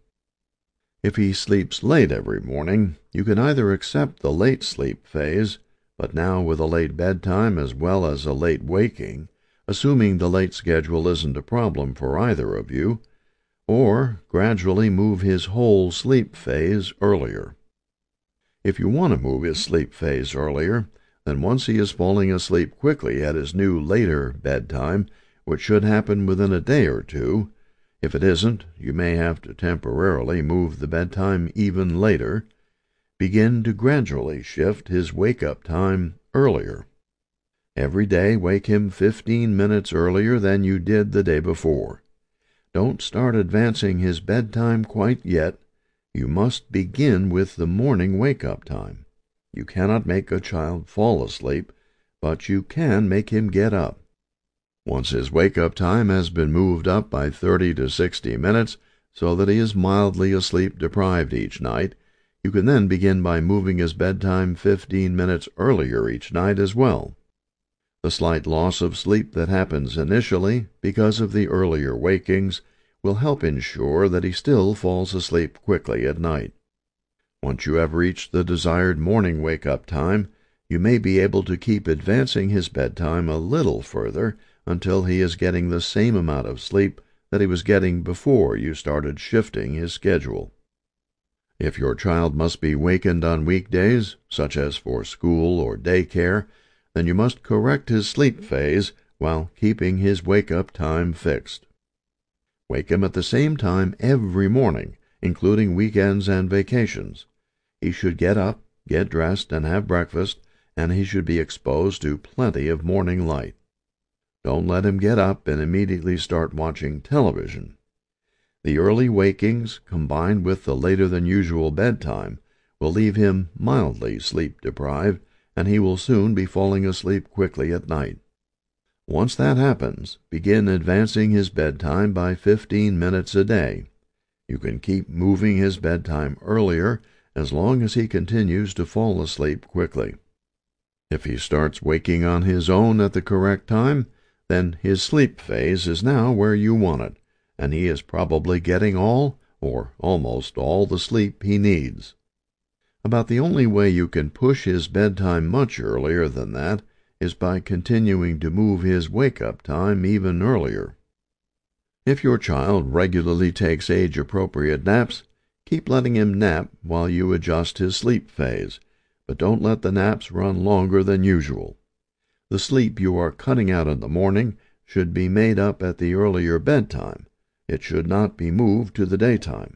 Speaker 1: If he sleeps late every morning, you can either accept the late sleep phase, but now with a late bedtime as well as a late waking, assuming the late schedule isn't a problem for either of you, or gradually move his whole sleep phase earlier. If you want to move his sleep phase earlier, then once he is falling asleep quickly at his new later bedtime, which should happen within a day or two, if it isn't, you may have to temporarily move the bedtime even later, begin to gradually shift his wake-up time earlier. Every day wake him fifteen minutes earlier than you did the day before. Don't start advancing his bedtime quite yet. You must begin with the morning wake-up time. You cannot make a child fall asleep, but you can make him get up. Once his wake-up time has been moved up by thirty to sixty minutes so that he is mildly asleep-deprived each night, you can then begin by moving his bedtime fifteen minutes earlier each night as well. The slight loss of sleep that happens initially because of the earlier wakings will help ensure that he still falls asleep quickly at night. Once you have reached the desired morning wake-up time, you may be able to keep advancing his bedtime a little further until he is getting the same amount of sleep that he was getting before you started shifting his schedule. If your child must be wakened on weekdays, such as for school or daycare, then you must correct his sleep phase while keeping his wake-up time fixed. Wake him at the same time every morning, including weekends and vacations. He should get up, get dressed, and have breakfast, and he should be exposed to plenty of morning light. Don't let him get up and immediately start watching television. The early wakings, combined with the later-than-usual bedtime, will leave him mildly sleep-deprived, and he will soon be falling asleep quickly at night. Once that happens, begin advancing his bedtime by fifteen minutes a day. You can keep moving his bedtime earlier as long as he continues to fall asleep quickly. If he starts waking on his own at the correct time, then his sleep phase is now where you want it, and he is probably getting all, or almost all, the sleep he needs. About the only way you can push his bedtime much earlier than that is by continuing to move his wake-up time even earlier. If your child regularly takes age-appropriate naps, keep letting him nap while you adjust his sleep phase, but don't let the naps run longer than usual. The sleep you are cutting out in the morning should be made up at the earlier bedtime. It should not be moved to the daytime.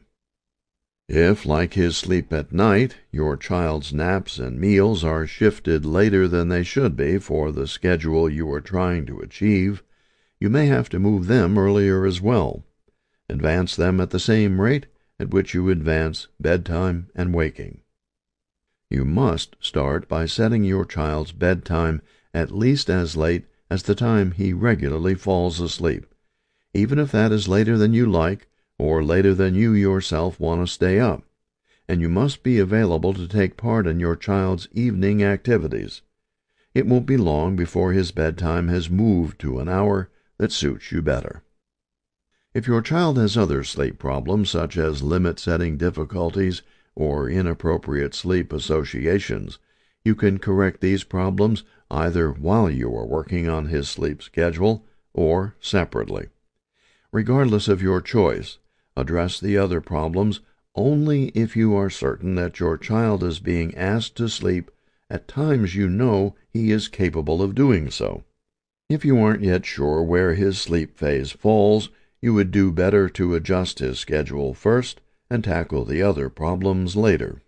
Speaker 1: If, like his sleep at night, your child's naps and meals are shifted later than they should be for the schedule you are trying to achieve, you may have to move them earlier as well. Advance them at the same rate at which you advance bedtime and waking. You must start by setting your child's bedtime at least as late as the time he regularly falls asleep, even if that is later than you like or later than you yourself want to stay up, and you must be available to take part in your child's evening activities. It won't be long before his bedtime has moved to an hour that suits you better. If your child has other sleep problems, such as limit-setting difficulties or inappropriate sleep associations, you can correct these problems either while you are working on his sleep schedule or separately. Regardless of your choice, address the other problems only if you are certain that your child is being asked to sleep at times you know he is capable of doing so. If you aren't yet sure where his sleep phase falls, you would do better to adjust his schedule first and tackle the other problems later.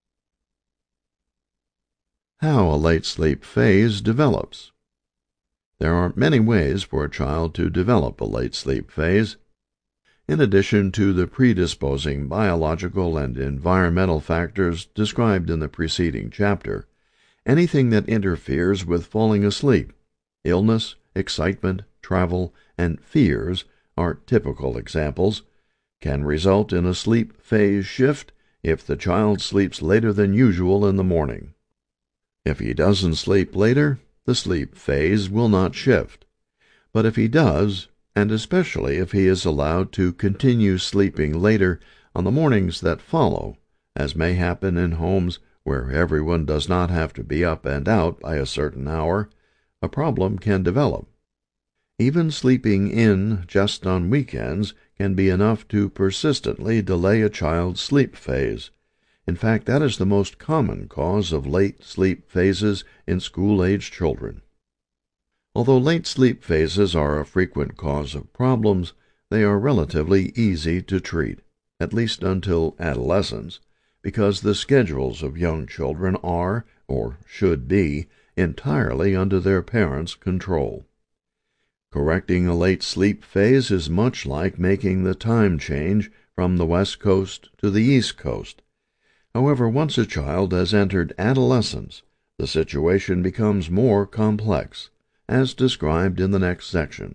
Speaker 1: How a late sleep phase develops. There are many ways for a child to develop a late sleep phase. In addition to the predisposing biological and environmental factors described in the preceding chapter, anything that interferes with falling asleep, illness, excitement, travel, and fears are typical examples, can result in a sleep phase shift if the child sleeps later than usual in the morning. If he doesn't sleep later, the sleep phase will not shift. But if he does, and especially if he is allowed to continue sleeping later on the mornings that follow, as may happen in homes where everyone does not have to be up and out by a certain hour, a problem can develop. Even sleeping in just on weekends can be enough to persistently delay a child's sleep phase. In fact, that is the most common cause of late sleep phases in school-age children. Although late sleep phases are a frequent cause of problems, they are relatively easy to treat, at least until adolescence, because the schedules of young children are, or should be, entirely under their parents' control. Correcting a late sleep phase is much like making the time change from the West Coast to the East Coast. However, once a child has entered adolescence, the situation becomes more complex, as described in the next section.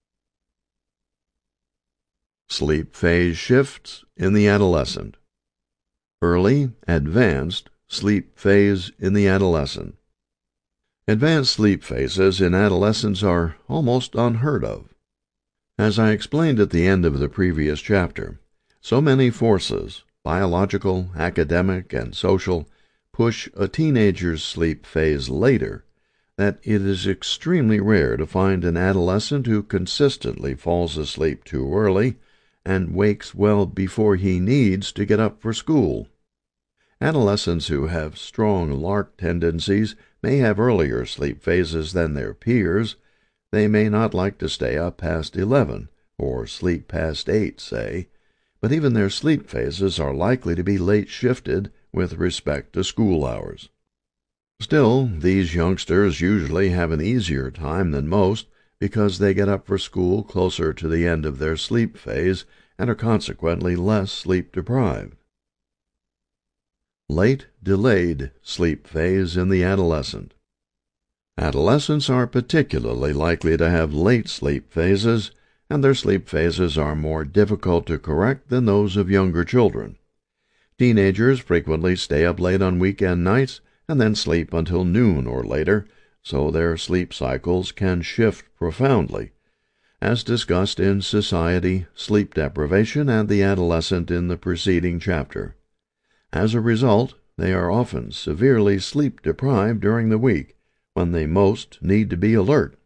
Speaker 1: Sleep phase shifts in the adolescent. Early, advanced sleep phase in the adolescent. Advanced sleep phases in adolescence are almost unheard of. As I explained at the end of the previous chapter, so many forces, biological, academic, and social, push a teenager's sleep phase later, that it is extremely rare to find an adolescent who consistently falls asleep too early and wakes well before he needs to get up for school. Adolescents who have strong lark tendencies may have earlier sleep phases than their peers. They may not like to stay up past eleven, or sleep past eight, say, but even their sleep phases are likely to be late shifted with respect to school hours. Still, these youngsters usually have an easier time than most because they get up for school closer to the end of their sleep phase and are consequently less sleep-deprived. Late, delayed sleep phase in the adolescent. Adolescents are particularly likely to have late sleep phases, and their sleep phases are more difficult to correct than those of younger children. Teenagers frequently stay up late on weekend nights and then sleep until noon or later, so their sleep cycles can shift profoundly, as discussed in Society, Sleep Deprivation, and the Adolescent in the preceding chapter. As a result, they are often severely sleep-deprived during the week, when they most need to be alert.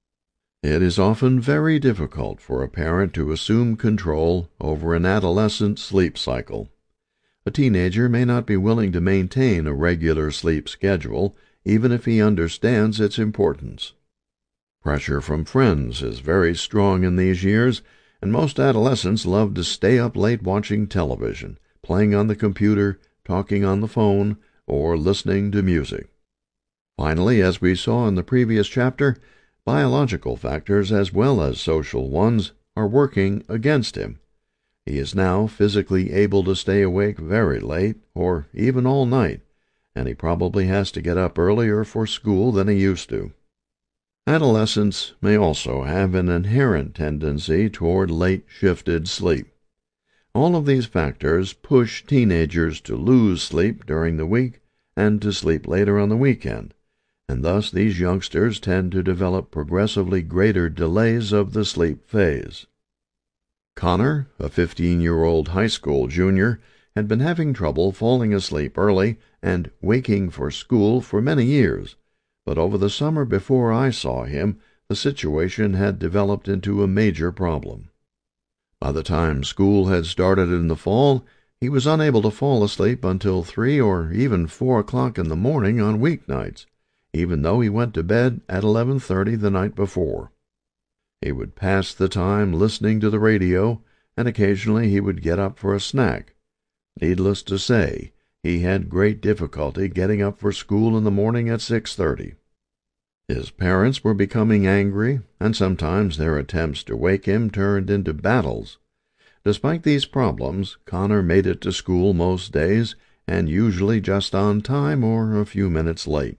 Speaker 1: It is often very difficult for a parent to assume control over an adolescent's sleep cycle. A teenager may not be willing to maintain a regular sleep schedule, even if he understands its importance. Pressure from friends is very strong in these years, and most adolescents love to stay up late watching television, playing on the computer, talking on the phone, or listening to music. Finally, as we saw in the previous chapter, biological factors as well as social ones are working against him. He is now physically able to stay awake very late, or even all night, and he probably has to get up earlier for school than he used to. Adolescents may also have an inherent tendency toward late-shifted sleep. All of these factors push teenagers to lose sleep during the week and to sleep later on the weekend, and thus these youngsters tend to develop progressively greater delays of the sleep phase. Connor, a fifteen-year-old high school junior, had been having trouble falling asleep early and waking for school for many years, but over the summer before I saw him, the situation had developed into a major problem. By the time school had started in the fall, he was unable to fall asleep until three or even four o'clock in the morning on weeknights, even though he went to bed at eleven thirty the night before. He would pass the time listening to the radio, and occasionally he would get up for a snack. Needless to say, he had great difficulty getting up for school in the morning at six thirty. His parents were becoming angry, and sometimes their attempts to wake him turned into battles. Despite these problems, Connor made it to school most days, and usually just on time or a few minutes late.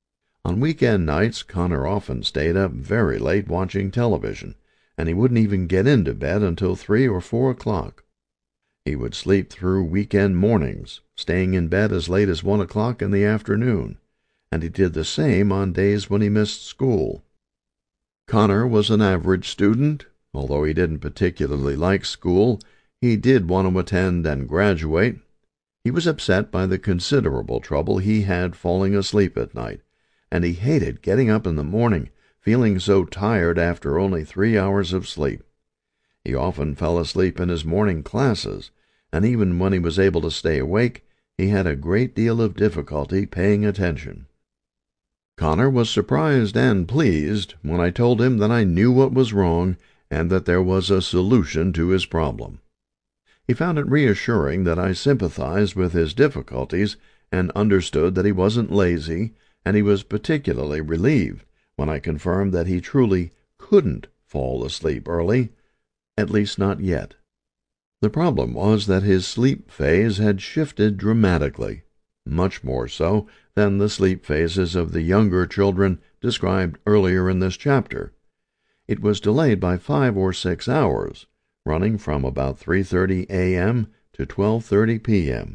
Speaker 1: On weekend nights, Connor often stayed up very late watching television, and he wouldn't even get into bed until three or four o'clock. He would sleep through weekend mornings, staying in bed as late as one o'clock in the afternoon, and he did the same on days when he missed school. Connor was an average student. Although he didn't particularly like school, he did want to attend and graduate. He was upset by the considerable trouble he had falling asleep at night, and he hated getting up in the morning, feeling so tired after only three hours of sleep. He often fell asleep in his morning classes, and even when he was able to stay awake, he had a great deal of difficulty paying attention. Connor was surprised and pleased when I told him that I knew what was wrong and that there was a solution to his problem. He found it reassuring that I sympathized with his difficulties and understood that he wasn't lazy, and he was particularly relieved when I confirmed that he truly couldn't fall asleep early, at least not yet. The problem was that his sleep phase had shifted dramatically, much more so than the sleep phases of the younger children described earlier in this chapter. It was delayed by five or six hours, running from about three thirty a m to twelve thirty p m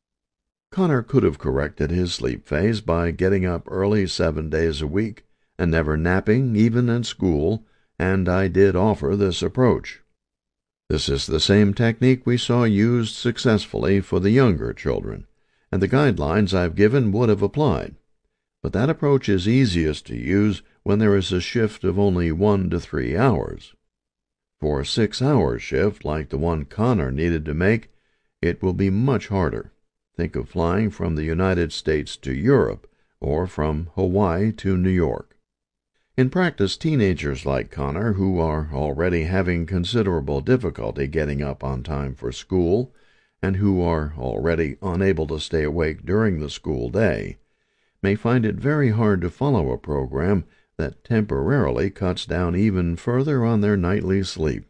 Speaker 1: Connor could have corrected his sleep phase by getting up early seven days a week and never napping even in school, and I did offer this approach. This is the same technique we saw used successfully for the younger children, and the guidelines I've given would have applied. But that approach is easiest to use when there is a shift of only one to three hours. For a six-hour shift like the one Connor needed to make, it will be much harder. Think of flying from the United States to Europe, or from Hawaii to New York. In practice, teenagers like Connor, who are already having considerable difficulty getting up on time for school, and who are already unable to stay awake during the school day, may find it very hard to follow a program that temporarily cuts down even further on their nightly sleep.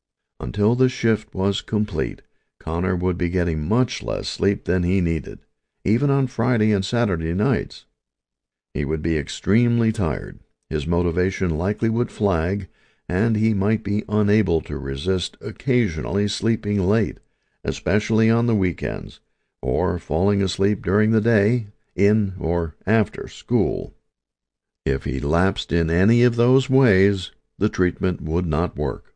Speaker 1: Until the shift was complete, Connor would be getting much less sleep than he needed, even on Friday and Saturday nights. He would be extremely tired, his motivation likely would flag, and he might be unable to resist occasionally sleeping late, especially on the weekends, or falling asleep during the day, in or after school. If he lapsed in any of those ways, the treatment would not work.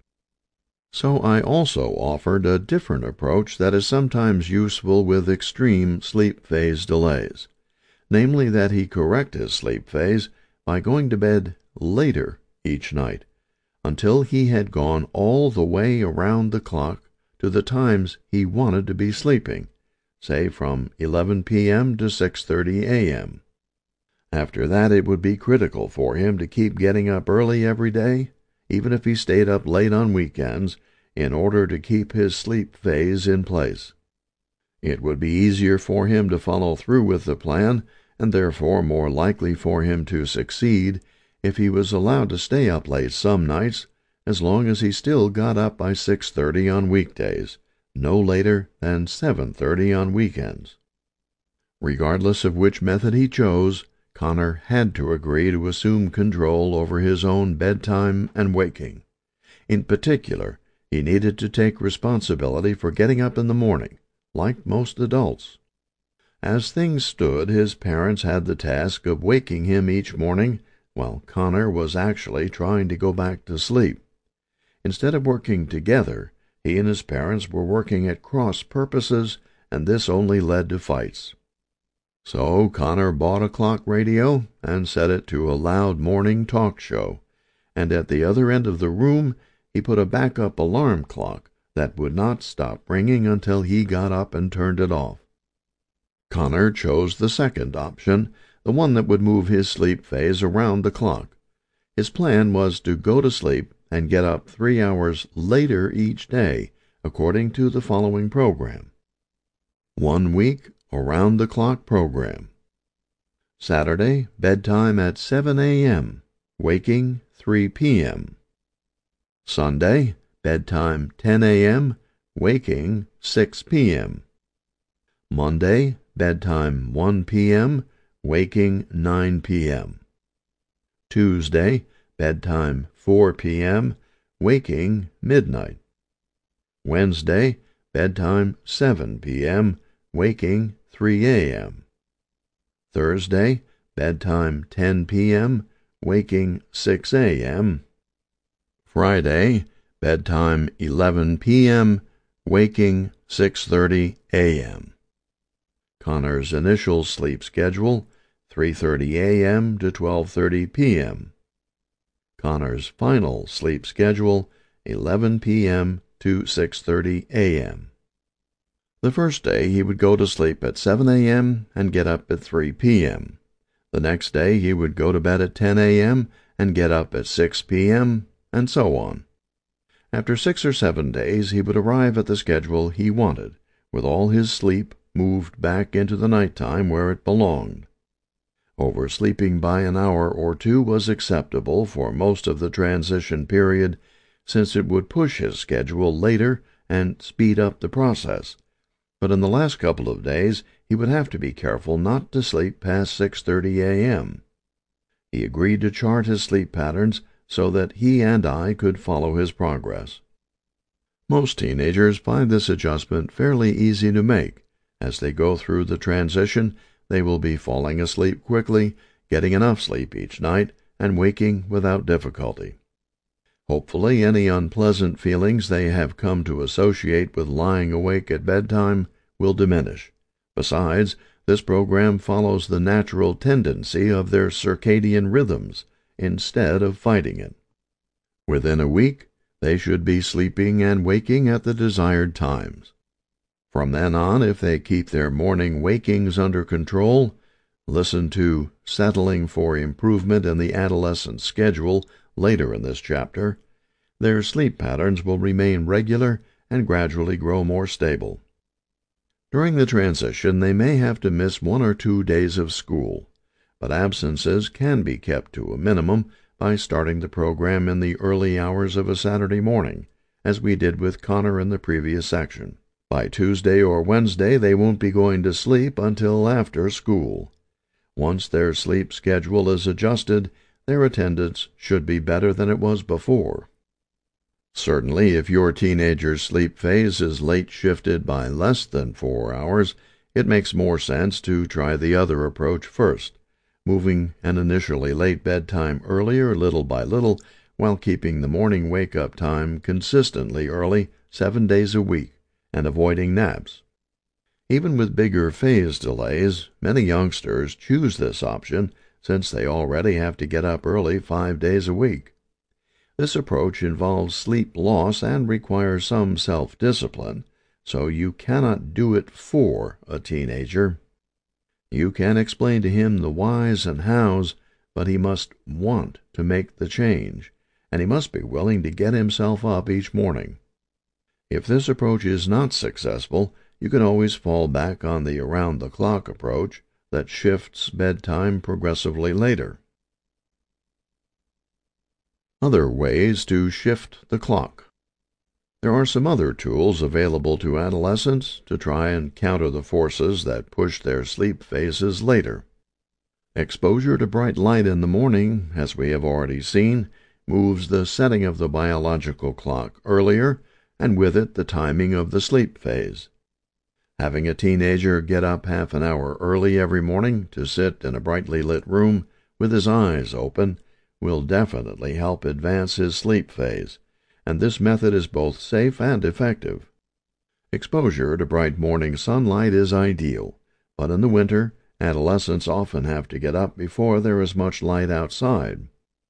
Speaker 1: So I also offered a different approach that is sometimes useful with extreme sleep phase delays, namely that he correct his sleep phase by going to bed later each night, until he had gone all the way around the clock to the times he wanted to be sleeping, say from eleven p.m. to six thirty a.m. After that it would be critical for him to keep getting up early every day, even if he stayed up late on weekends, in order to keep his sleep phase in place. It would be easier for him to follow through with the plan, and therefore more likely for him to succeed, if he was allowed to stay up late some nights, as long as he still got up by six thirty on weekdays, no later than seven thirty on weekends. Regardless of which method he chose, Connor had to agree to assume control over his own bedtime and waking. In particular, he needed to take responsibility for getting up in the morning, like most adults. As things stood, his parents had the task of waking him each morning, while Connor was actually trying to go back to sleep. Instead of working together, he and his parents were working at cross purposes, and this only led to fights. So Connor bought a clock radio and set it to a loud morning talk show, and at the other end of the room he put a backup alarm clock that would not stop ringing until he got up and turned it off. Connor chose the second option, the one that would move his sleep phase around the clock. His plan was to go to sleep and get up three hours later each day, according to the following program. One week around-the-clock program. Saturday, bedtime at seven a.m., waking three p.m. Sunday, bedtime ten a.m., waking six p.m. Monday, bedtime one p.m., waking nine p.m. Tuesday, bedtime four p.m., waking midnight. Wednesday, bedtime seven p.m., waking three a.m. Thursday, bedtime ten p.m., waking six a.m. Friday, bedtime eleven p.m., waking six thirty a.m. Connor's initial sleep schedule, three thirty a.m. to twelve thirty p.m. Connor's final sleep schedule, eleven p.m. to six thirty a.m. The first day he would go to sleep at seven a.m. and get up at three p.m. The next day he would go to bed at ten a.m. and get up at six p.m., and so on. After six or seven days he would arrive at the schedule he wanted, with all his sleep moved back into the night time where it belonged. Oversleeping by an hour or two was acceptable for most of the transition period, since it would push his schedule later and speed up the process. But in the last couple of days he would have to be careful not to sleep past six thirty a.m. He agreed to chart his sleep patterns so that he and I could follow his progress. Most teenagers find this adjustment fairly easy to make. As they go through the transition, they will be falling asleep quickly, getting enough sleep each night, and waking without difficulty. Hopefully any unpleasant feelings they have come to associate with lying awake at bedtime will diminish. Besides, this program follows the natural tendency of their circadian rhythms, instead of fighting it. Within a week, they should be sleeping and waking at the desired times. From then on, if they keep their morning wakings under control, listen to Settling for Improvement in the Adolescent Schedule later in this chapter, their sleep patterns will remain regular and gradually grow more stable. During the transition, they may have to miss one or two days of school, but absences can be kept to a minimum by starting the program in the early hours of a Saturday morning, as we did with Connor in the previous section. By Tuesday or Wednesday, they won't be going to sleep until after school. Once their sleep schedule is adjusted, their attendance should be better than it was before. Certainly, if your teenager's sleep phase is late shifted by less than four hours, it makes more sense to try the other approach first, moving an initially late bedtime earlier little by little while keeping the morning wake-up time consistently early seven days a week and avoiding naps. Even with bigger phase delays, many youngsters choose this option since they already have to get up early five days a week. This approach involves sleep loss and requires some self-discipline, so you cannot do it for a teenager. You can explain to him the whys and hows, but he must want to make the change, and he must be willing to get himself up each morning. If this approach is not successful, you can always fall back on the around-the-clock approach that shifts bedtime progressively later. Other ways to shift the clock. There are some other tools available to adolescents to try and counter the forces that push their sleep phases later. Exposure to bright light in the morning, as we have already seen, moves the setting of the biological clock earlier, and with it the timing of the sleep phase. Having a teenager get up half an hour early every morning to sit in a brightly lit room with his eyes open will definitely help advance his sleep phase, and this method is both safe and effective. Exposure to bright morning sunlight is ideal, but in the winter, adolescents often have to get up before there is much light outside.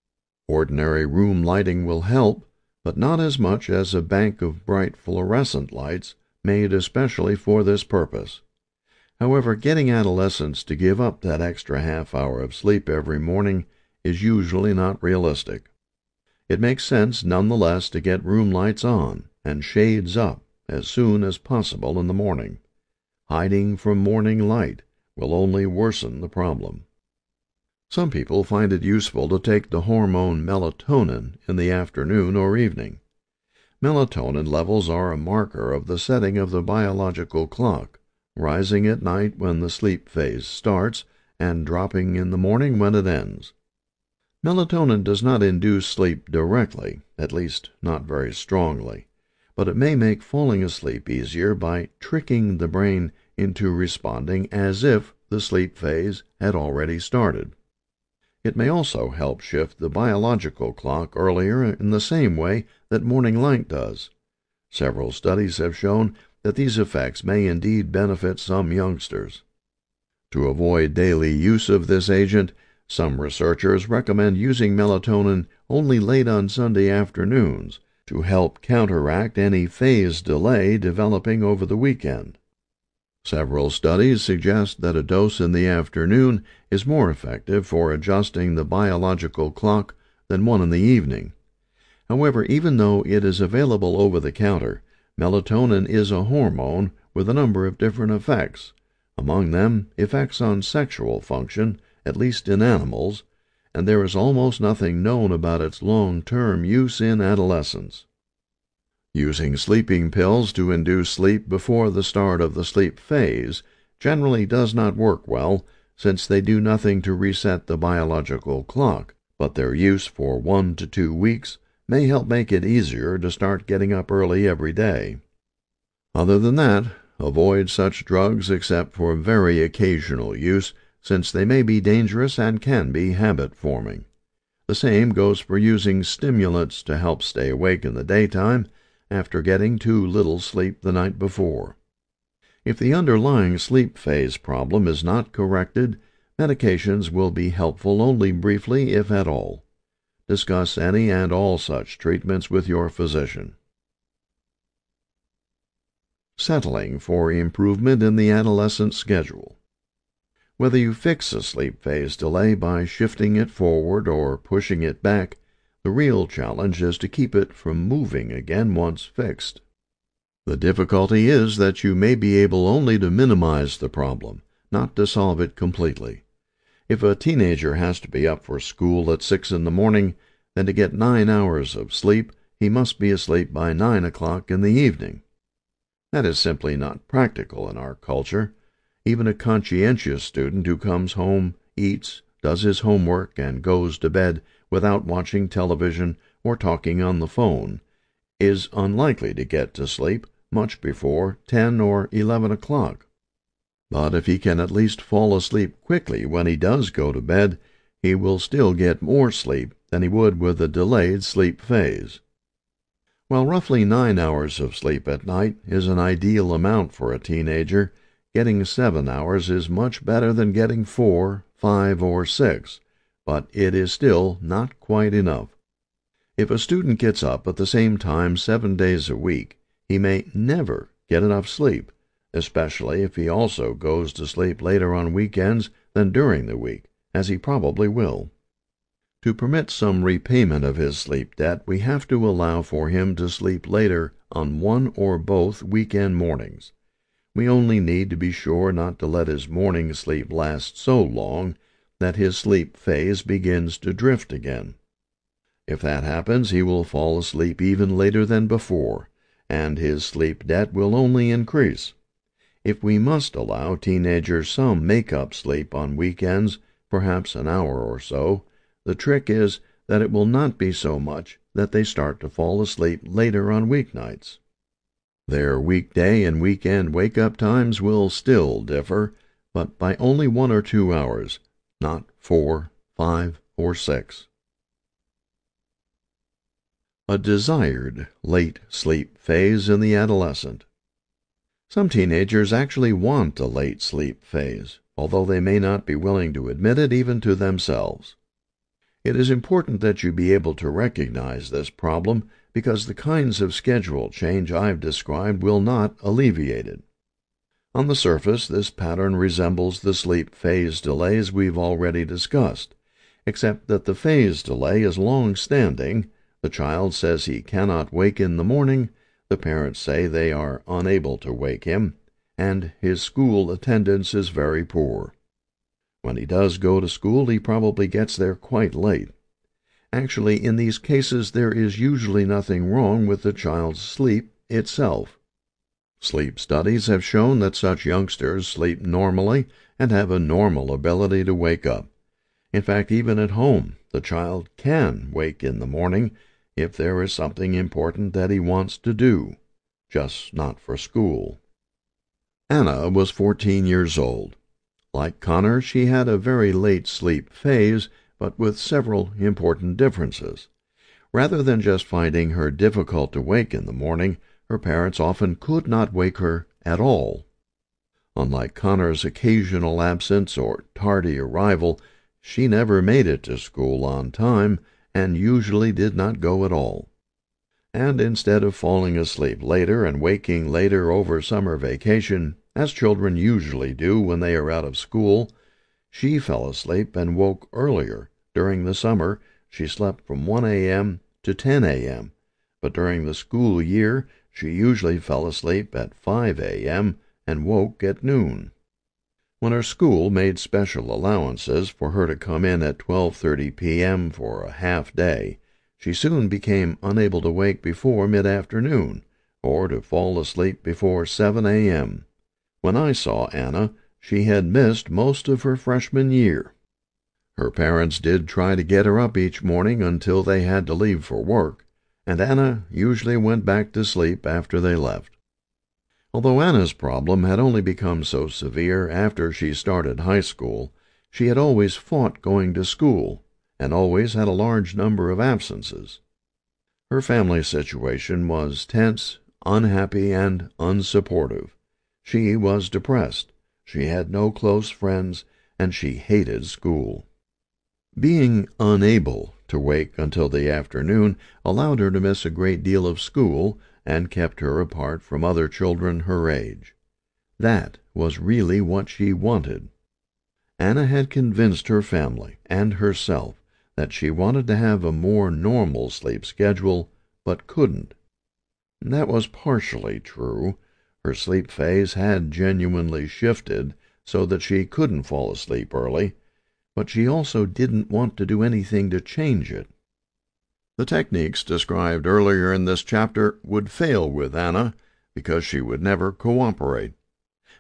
Speaker 1: Ordinary room lighting will help, but not as much as a bank of bright fluorescent lights made especially for this purpose. However, getting adolescents to give up that extra half hour of sleep every morning is usually not realistic. It makes sense nonetheless to get room lights on and shades up as soon as possible in the morning. Hiding from morning light will only worsen the problem. Some people find it useful to take the hormone melatonin in the afternoon or evening. Melatonin levels are a marker of the setting of the biological clock, rising at night when the sleep phase starts and dropping in the morning when it ends. Melatonin does not induce sleep directly, at least not very strongly, but it may make falling asleep easier by tricking the brain into responding as if the sleep phase had already started. It may also help shift the biological clock earlier in the same way that morning light does. Several studies have shown that these effects may indeed benefit some youngsters. To avoid daily use of this agent, some researchers recommend using melatonin only late on Sunday afternoons to help counteract any phase delay developing over the weekend. Several studies suggest that a dose in the afternoon is more effective for adjusting the biological clock than one in the evening. However, even though it is available over the counter, melatonin is a hormone with a number of different effects, among them effects on sexual function, at least in animals, and there is almost nothing known about its long-term use in adolescence. Using sleeping pills to induce sleep before the start of the sleep phase generally does not work well, since they do nothing to reset the biological clock, but their use for one to two weeks may help make it easier to start getting up early every day. Other than that, avoid such drugs except for very occasional use, since they may be dangerous and can be habit-forming. The same goes for using stimulants to help stay awake in the daytime after getting too little sleep the night before. If the underlying sleep phase problem is not corrected, medications will be helpful only briefly, if at all. Discuss any and all such treatments with your physician. Settling for improvement in the adolescent schedule. Whether you fix a sleep phase delay by shifting it forward or pushing it back, the real challenge is to keep it from moving again once fixed. The difficulty is that you may be able only to minimize the problem, not to solve it completely. If a teenager has to be up for school at six in the morning, then to get nine hours of sleep, he must be asleep by nine o'clock in the evening. That is simply not practical in our culture. Even a conscientious student who comes home eats, does his homework, and goes to bed without watching television or talking on the phone, is unlikely to get to sleep much before ten or eleven o'clock. But if he can at least fall asleep quickly when he does go to bed, he will still get more sleep than he would with a delayed sleep phase. While roughly nine hours of sleep at night is an ideal amount for a teenager, getting seven hours is much better than getting four, five, or six, but it is still not quite enough. If a student gets up at the same time seven days a week, he may never get enough sleep, especially if he also goes to sleep later on weekends than during the week, as he probably will. To permit some repayment of his sleep debt, we have to allow for him to sleep later on one or both weekend mornings. We only need to be sure not to let his morning sleep last so long that his sleep phase begins to drift again. If that happens, he will fall asleep even later than before, and his sleep debt will only increase. If we must allow teenagers some make-up sleep on weekends, perhaps an hour or so, the trick is that it will not be so much that they start to fall asleep later on weeknights. Their weekday and weekend wake-up times will still differ, but by only one or two hours, not four, five, or six. A desired late sleep phase in the adolescent. Some teenagers actually want a late sleep phase, although they may not be willing to admit it even to themselves. It is important that you be able to recognize this problem because the kinds of schedule change I've described will not alleviate it. On the surface, this pattern resembles the sleep phase delays we've already discussed, except that the phase delay is long-standing. The child says he cannot wake in the morning, the parents say they are unable to wake him, and his school attendance is very poor. When he does go to school, he probably gets there quite late. Actually, in these cases, there is usually nothing wrong with the child's sleep itself. Sleep studies have shown that such youngsters sleep normally and have a normal ability to wake up. In fact, even at home, the child can wake in the morning if there is something important that he wants to do, just not for school. Anna was fourteen years old. Like Connor, she had a very late sleep phase, but with several important differences. Rather than just finding her difficult to wake in the morning, her parents often could not wake her at all. Unlike Connor's occasional absence or tardy arrival, she never made it to school on time and usually did not go at all. And instead of falling asleep later and waking later over summer vacation, as children usually do when they are out of school, she fell asleep and woke earlier. During the summer, she slept from one a.m. to ten a.m., but during the school year, she usually fell asleep at five a.m. and woke at noon. When her school made special allowances for her to come in at twelve thirty p.m. for a half day, she soon became unable to wake before mid-afternoon, or to fall asleep before seven a.m. When I saw Anna, she had missed most of her freshman year. Her parents did try to get her up each morning until they had to leave for work, and Anna usually went back to sleep after they left. Although Anna's problem had only become so severe after she started high school, she had always fought going to school, and always had a large number of absences. Her family situation was tense, unhappy, and unsupportive. She was depressed, she had no close friends, and she hated school. Being unable to wake until the afternoon allowed her to miss a great deal of school and kept her apart from other children her age. That was really what she wanted. Anna had convinced her family and herself that she wanted to have a more normal sleep schedule, but couldn't. That was partially true. Her sleep phase had genuinely shifted so that she couldn't fall asleep early, but she also didn't want to do anything to change it. The techniques described earlier in this chapter would fail with Anna because she would never cooperate.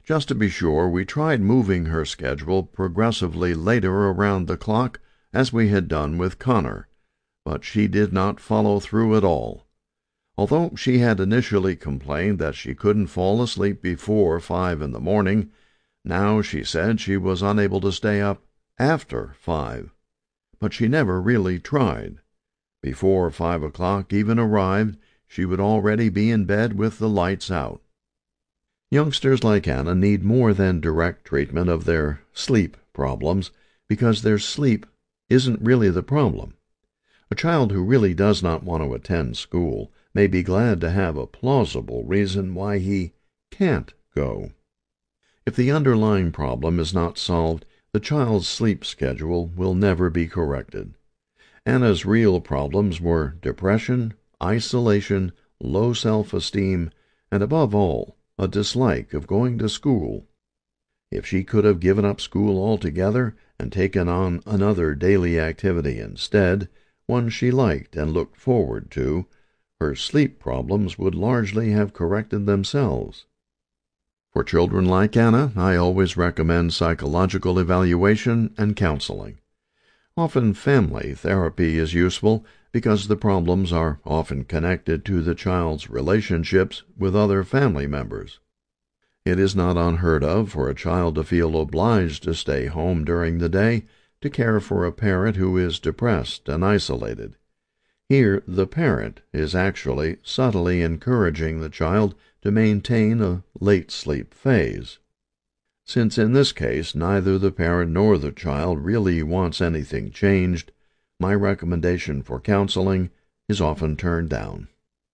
Speaker 1: Just to be sure, we tried moving her schedule progressively later around the clock, as we had done with Connor, but she did not follow through at all. Although she had initially complained that she couldn't fall asleep before five in the morning, now she said she was unable to stay up after five. But she never really tried. Before five o'clock even arrived, she would already be in bed with the lights out. Youngsters like Anna need more than direct treatment of their sleep problems, because their sleep isn't really the problem. A child who really does not want to attend school may be glad to have a plausible reason why he can't go. If the underlying problem is not solved, the child's sleep schedule will never be corrected. Anna's real problems were depression, isolation, low self-esteem, and above all, a dislike of going to school. If she could have given up school altogether and taken on another daily activity instead, one she liked and looked forward to, her sleep problems would largely have corrected themselves. For children like Anna, I always recommend psychological evaluation and counseling. Often family therapy is useful because the problems are often connected to the child's relationships with other family members. It is not unheard of for a child to feel obliged to stay home during the day to care for a parent who is depressed and isolated. Here the parent is actually subtly encouraging the child to maintain a late sleep phase. Since in this case neither the parent nor the child really wants anything changed, my recommendation for counseling is often turned down.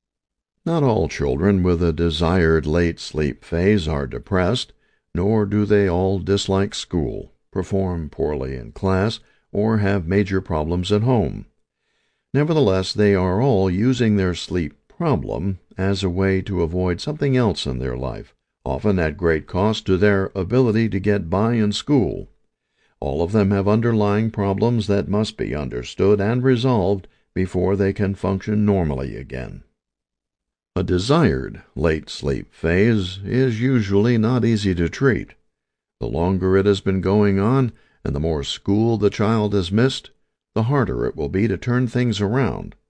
Speaker 1: Not all children with a desired late sleep phase are depressed, nor do they all dislike school, perform poorly in class, or have major problems at home. Nevertheless, they are all using their sleep problem as a way to avoid something else in their life, often at great cost to their ability to get by in school. All of them have underlying problems that must be understood and resolved before they can function normally again. A desired late sleep phase is usually not easy to treat. The longer it has been going on, and the more school the child has missed, the harder it will be to turn things around.